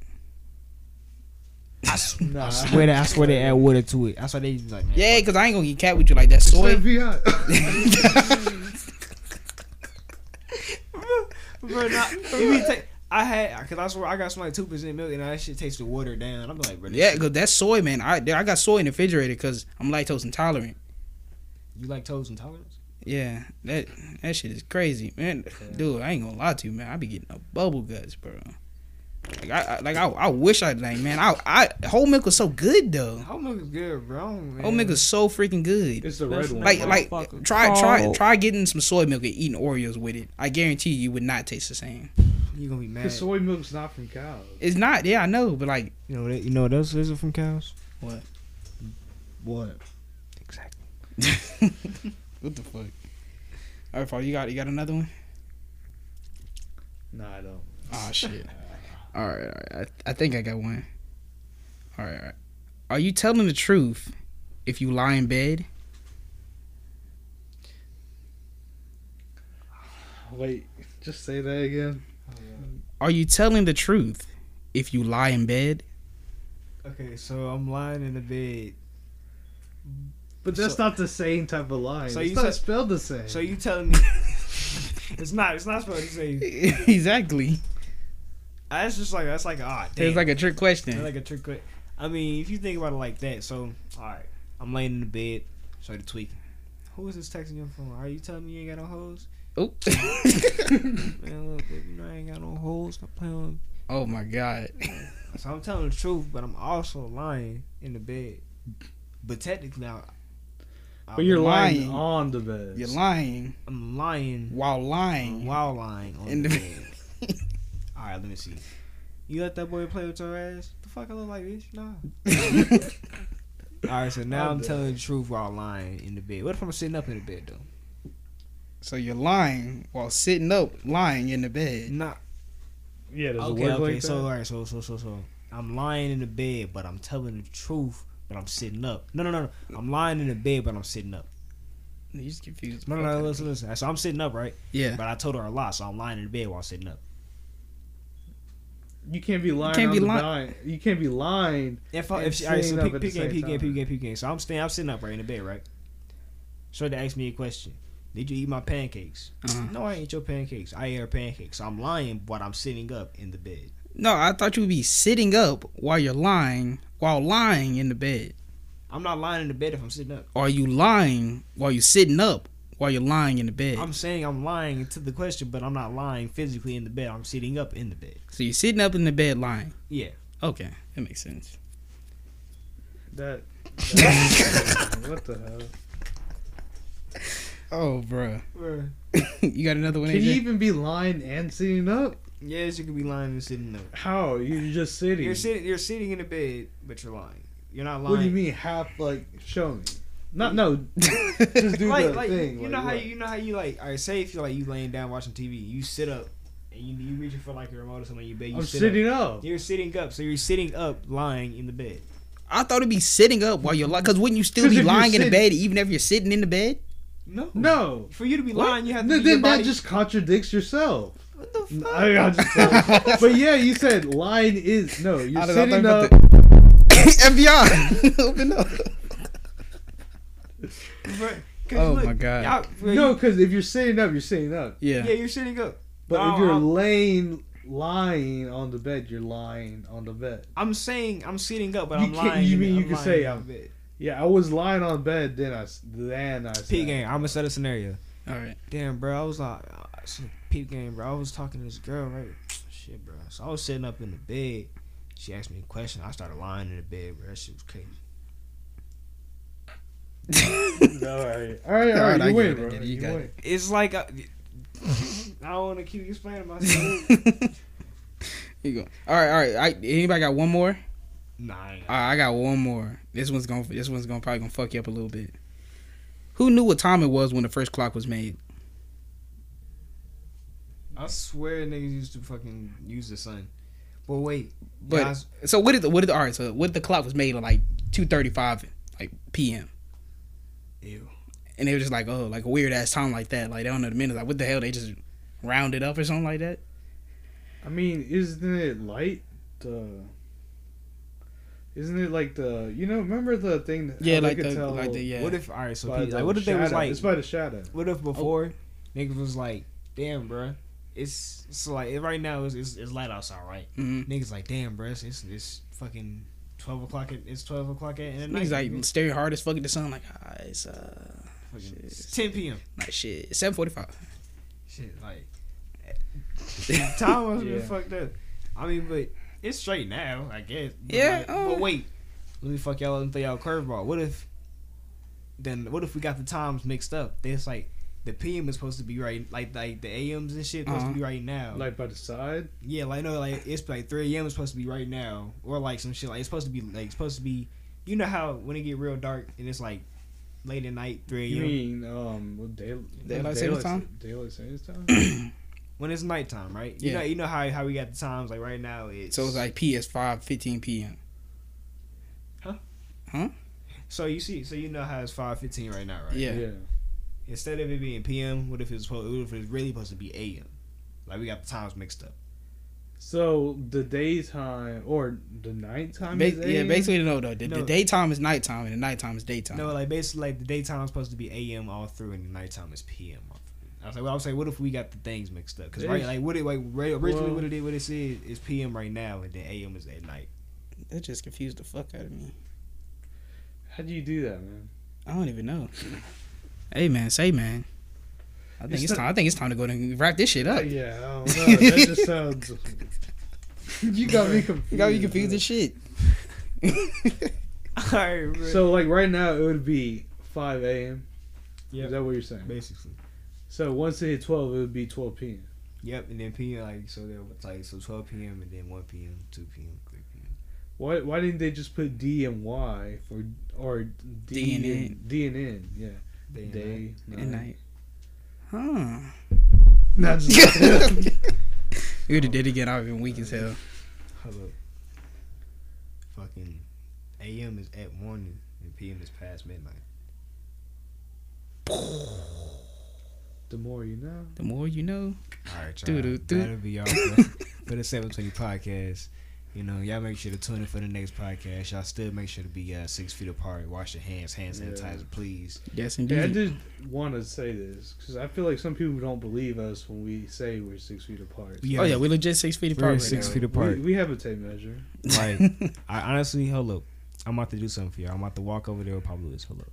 I, s- Nah. I swear that I swear they add water to it. That's why they just like, man, Yeah, fuck because I ain't gonna get cat with you like that It's soy. F B I. bro, not, if you take, I had, cause I swear I got some like two percent milk and that shit tastes the water down. I'm like, bro, Yeah, shit- cause that's soy, man. I I got soy in the refrigerator because I'm lactose intolerant. you lactose intolerance? Yeah, that that shit is crazy, man. Dude, I ain't gonna lie to you, man. I be getting a bubble guts, bro. Like I, I like I, I wish I like, man. I, I whole milk was so good though. Whole milk is good, bro. Man. Whole milk is so freaking good. It's the red Let's one. not- Like like Motherfucker. try try Oh. try getting some soy milk and eating Oreos with it. I guarantee you, you would not taste the same. You gonna be mad. Because soy milk's not from cows. It's not. Yeah, I know, but like You know what? You know what else is from cows? what? What? Exactly. What the fuck? All right, Paul, you got you got another one? No, I don't. Oh shit. All right, all right. I, I think I got one. All right, all right. Are you telling the truth if you lie in bed? Wait, just say that again. Are you telling the truth if you lie in bed? Okay, so I'm lying in the bed. But that's So- not the same type of line. So it's you not said- spelled the same. So you telling me it's not? It's not supposed to say. Exactly. That's just like that's like ah. Damn. It's like a trick question. It's like a trick. que- I mean, if you think about it like that, so all right, I'm laying in the bed, started tweaking. Who is this texting your phone? Are you telling me you ain't got no hoes? Oh. Man, look, baby, you know I ain't got no hoes. Stop playing. Oh my god. With so I'm telling the truth, but I'm also lying in the bed. But technically, I, but you're lying, lying. on the bed. You're lying I'm lying while lying. while lying on In the the- bed. All right, let me see. You let that boy play with your ass? The fuck I look like, bitch? Nah. All right, so now I'm I'm telling the truth while lying in the bed. What if I'm sitting up in the bed though? So you're lying while sitting up, lying in the bed. Nah. Yeah, does Okay, it work okay. like so that? all right, so so so so I'm lying in the bed, but I'm telling the truth, but I'm sitting up. No, no, no, no. I'm lying in the bed, but I'm sitting up. You just confused. No, no, no. Listen, listen. So I'm sitting up, right? Yeah. But I told her a lie, so I'm lying in the bed while sitting up. You can't be lying. can't on be the li- lying. You can't be lying. If I, And if she, all right, so sitting up peek, at the peek game, same peek game, time. peek game, peek game. So I'm staying, I'm sitting up right in the bed, right? So they asked me a question. Did you eat my pancakes? Uh-huh. No, I ain't eat your pancakes. I ate her pancakes. So I'm lying, but I'm sitting up in the bed. No, I thought you would be sitting up while you're lying, while lying in the bed. I'm not lying in the bed if I'm sitting up. Or are you lying while you're sitting up while you're lying in the bed? I'm saying I'm lying to the question, but I'm not lying physically in the bed. I'm sitting up in the bed. So you're sitting up in the bed lying. Yeah. Okay, that makes sense. That. that what the hell? Oh, bruh. You got another one, Can A J? you even be lying and sitting up? Yes, you could be lying and sitting up. How? You're just sitting. You're sitting. You're sitting in the bed, but you're lying. You're not lying. What do you mean half? Like, show me. Not no. Just do like, the like thing. you like, know how what? you, you know how you like. All right, say if you like you laying down watching T V, you sit up and you you reaching for like a remote or something in your bed. You I'm sit sitting Up. up. You're sitting up, so you're sitting up, lying in the bed. I thought it'd be sitting up while you're lying. Because wouldn't you still 'Cause be if you're lying in the sitting- bed even if you're sitting in the bed? No, No. For you to be What? lying, you have to. No, be your then that body. just contradicts yourself. What the fuck? I, I just, but yeah, you said lying is no. You're I don't know, I sitting thought up. about F B I. Open up. Bruh, 'cause Oh look, my God. y'all- bruh, No, you- because if you're sitting up, you're sitting up. Yeah. yeah, you're sitting up. But No, if you're I'm- laying, lying on the bed, you're lying on the bed. I'm saying I'm sitting up, but You I'm can't- lying. you in mean the, you I'm can lying say in I'm- the bed. Yeah, I was lying on bed. Then I s- then I said, Peep game. I'm gonna set a scenario. All right. Damn, bro. I was like, uh, it's a peep game, bro. I was talking to this girl, right? Shit, bro. So I was sitting up in the bed. She asked me a question. I started lying in the bed, bro. That shit was crazy. all right, all right, all All right, right. I You get win, it, bro. I get it, you You got win. It's like I, I don't want to keep explaining myself. Here you go. All right, all right. I, anybody got one more? Nah, I ain't All right, I got one more. This one's gonna. This one's gonna probably gonna fuck you up a little bit. Who knew what time it was when the first clock was made? I swear niggas used to fucking use the sun. But wait, But yeah, I s- so what did the what did the, all right? So what did the clock was made at like two thirty five like p m. ew. And they were just like, oh, like a weird ass time like that. Like they don't know the minutes. Like what the hell? They just round it up or something like that. I mean, isn't it light? The isn't it like the you know? Remember the thing? That, Yeah, how they like could the tell like the yeah. What if all right? So by Pete, the like, what if they was shadow. like? It's by the shadow. What if before niggas was like, damn, bro, it's it's like right now it's, it's it's light outside, right? Mm-hmm. Niggas like, damn, bruh, it's it's fucking twelve o'clock. At, it's twelve o'clock at, at night. Niggas like staring hard as fuck at the sun. Like, ah, it's uh, fucking shit. ten p.m. Like shit. Seven forty-five. Shit, like time must have Yeah. been fucked up. I mean, but it's straight now, I guess. But Yeah, like, uh, but wait, let me fuck y'all and throw y'all a curveball. What if? Then what if we got the times mixed up? There's like the P M is supposed to be right, like like the A Ms and shit supposed Uh-huh. to be right now. Like by the side. Yeah, like no, like it's like three a.m. is supposed to be right now, or like some shit. Like it's supposed to be like it's supposed to be. You know how when it get real dark and it's like late at night, three You a.m. mean um what day, Daylight savings time? Daylight savings time. when it's nighttime, right? You Yeah. know, you know how how we got the times like right now. It's So it's like P S five, fifteen p.m. so you see, so you know how it's five fifteen right now, right? Yeah. yeah. Instead of it being P M, what if it's supposed? What if it's really supposed to be A M? Like we got the times mixed up. So the daytime or the nighttime. Ba- is yeah, A M? basically no, no. The, No. the daytime is nighttime and the nighttime is daytime. No, like basically like the daytime is supposed to be A M all through, and the nighttime is P M all through. I was like, well, I was like, what if we got the things mixed up? Because right, There's- like what it like right, originally Well- what it did, what it said is P M right now, and then A M is at night. That just confused the fuck out of me. How do you do that, man? I don't even know. Hey man, say man. I think It's it's, not- time. I think it's time to go and wrap this shit up. Yeah, I don't know. That just sounds. You got me confused. You got me confused as shit. All right, bro. So like right now it would be five a.m. yeah, Is that what you're saying? basically. So once it hit twelve, it would be twelve p.m. Yep, and then P M like so there was like so twelve p.m. and then one p.m., two p.m., three p.m. Why why didn't they just put D and Y for or D, D and N. D and N? Yeah, Day and day night. At night. Huh. Not just You would have did it again. I've been weak as hell. Hold up. Fucking A M is at morning and P M is past midnight. the more you know. The more you know. All right, y'all. Doo-doo-doo. That'll be all for, for the seven twenty podcast. You know, y'all make sure to tune in for the next podcast. Y'all still make sure to be uh, six feet apart. Wash your hands, hand sanitizer, Yeah. please. Yes, Yeah, I indeed. did want to say this because I feel like some people don't believe us when we say we're six feet apart. We Oh are- yeah, we legit six feet We're apart. Right six now. feet apart. We, we have a tape measure. Like, I honestly, hold up. I'm about to do something for y'all. I'm about to walk over there with Pablo Lewis. Hold up.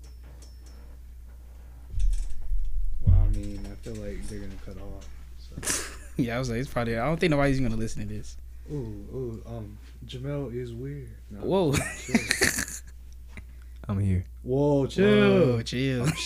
Well, I mean, I feel like they're gonna cut off. So. Yeah, I was like, it's probably. I don't think nobody's gonna listen to this. Ooh, ooh, um, Jamel is weird. No, Whoa. chill. I'm here. Whoa, chill. Whoa, chill.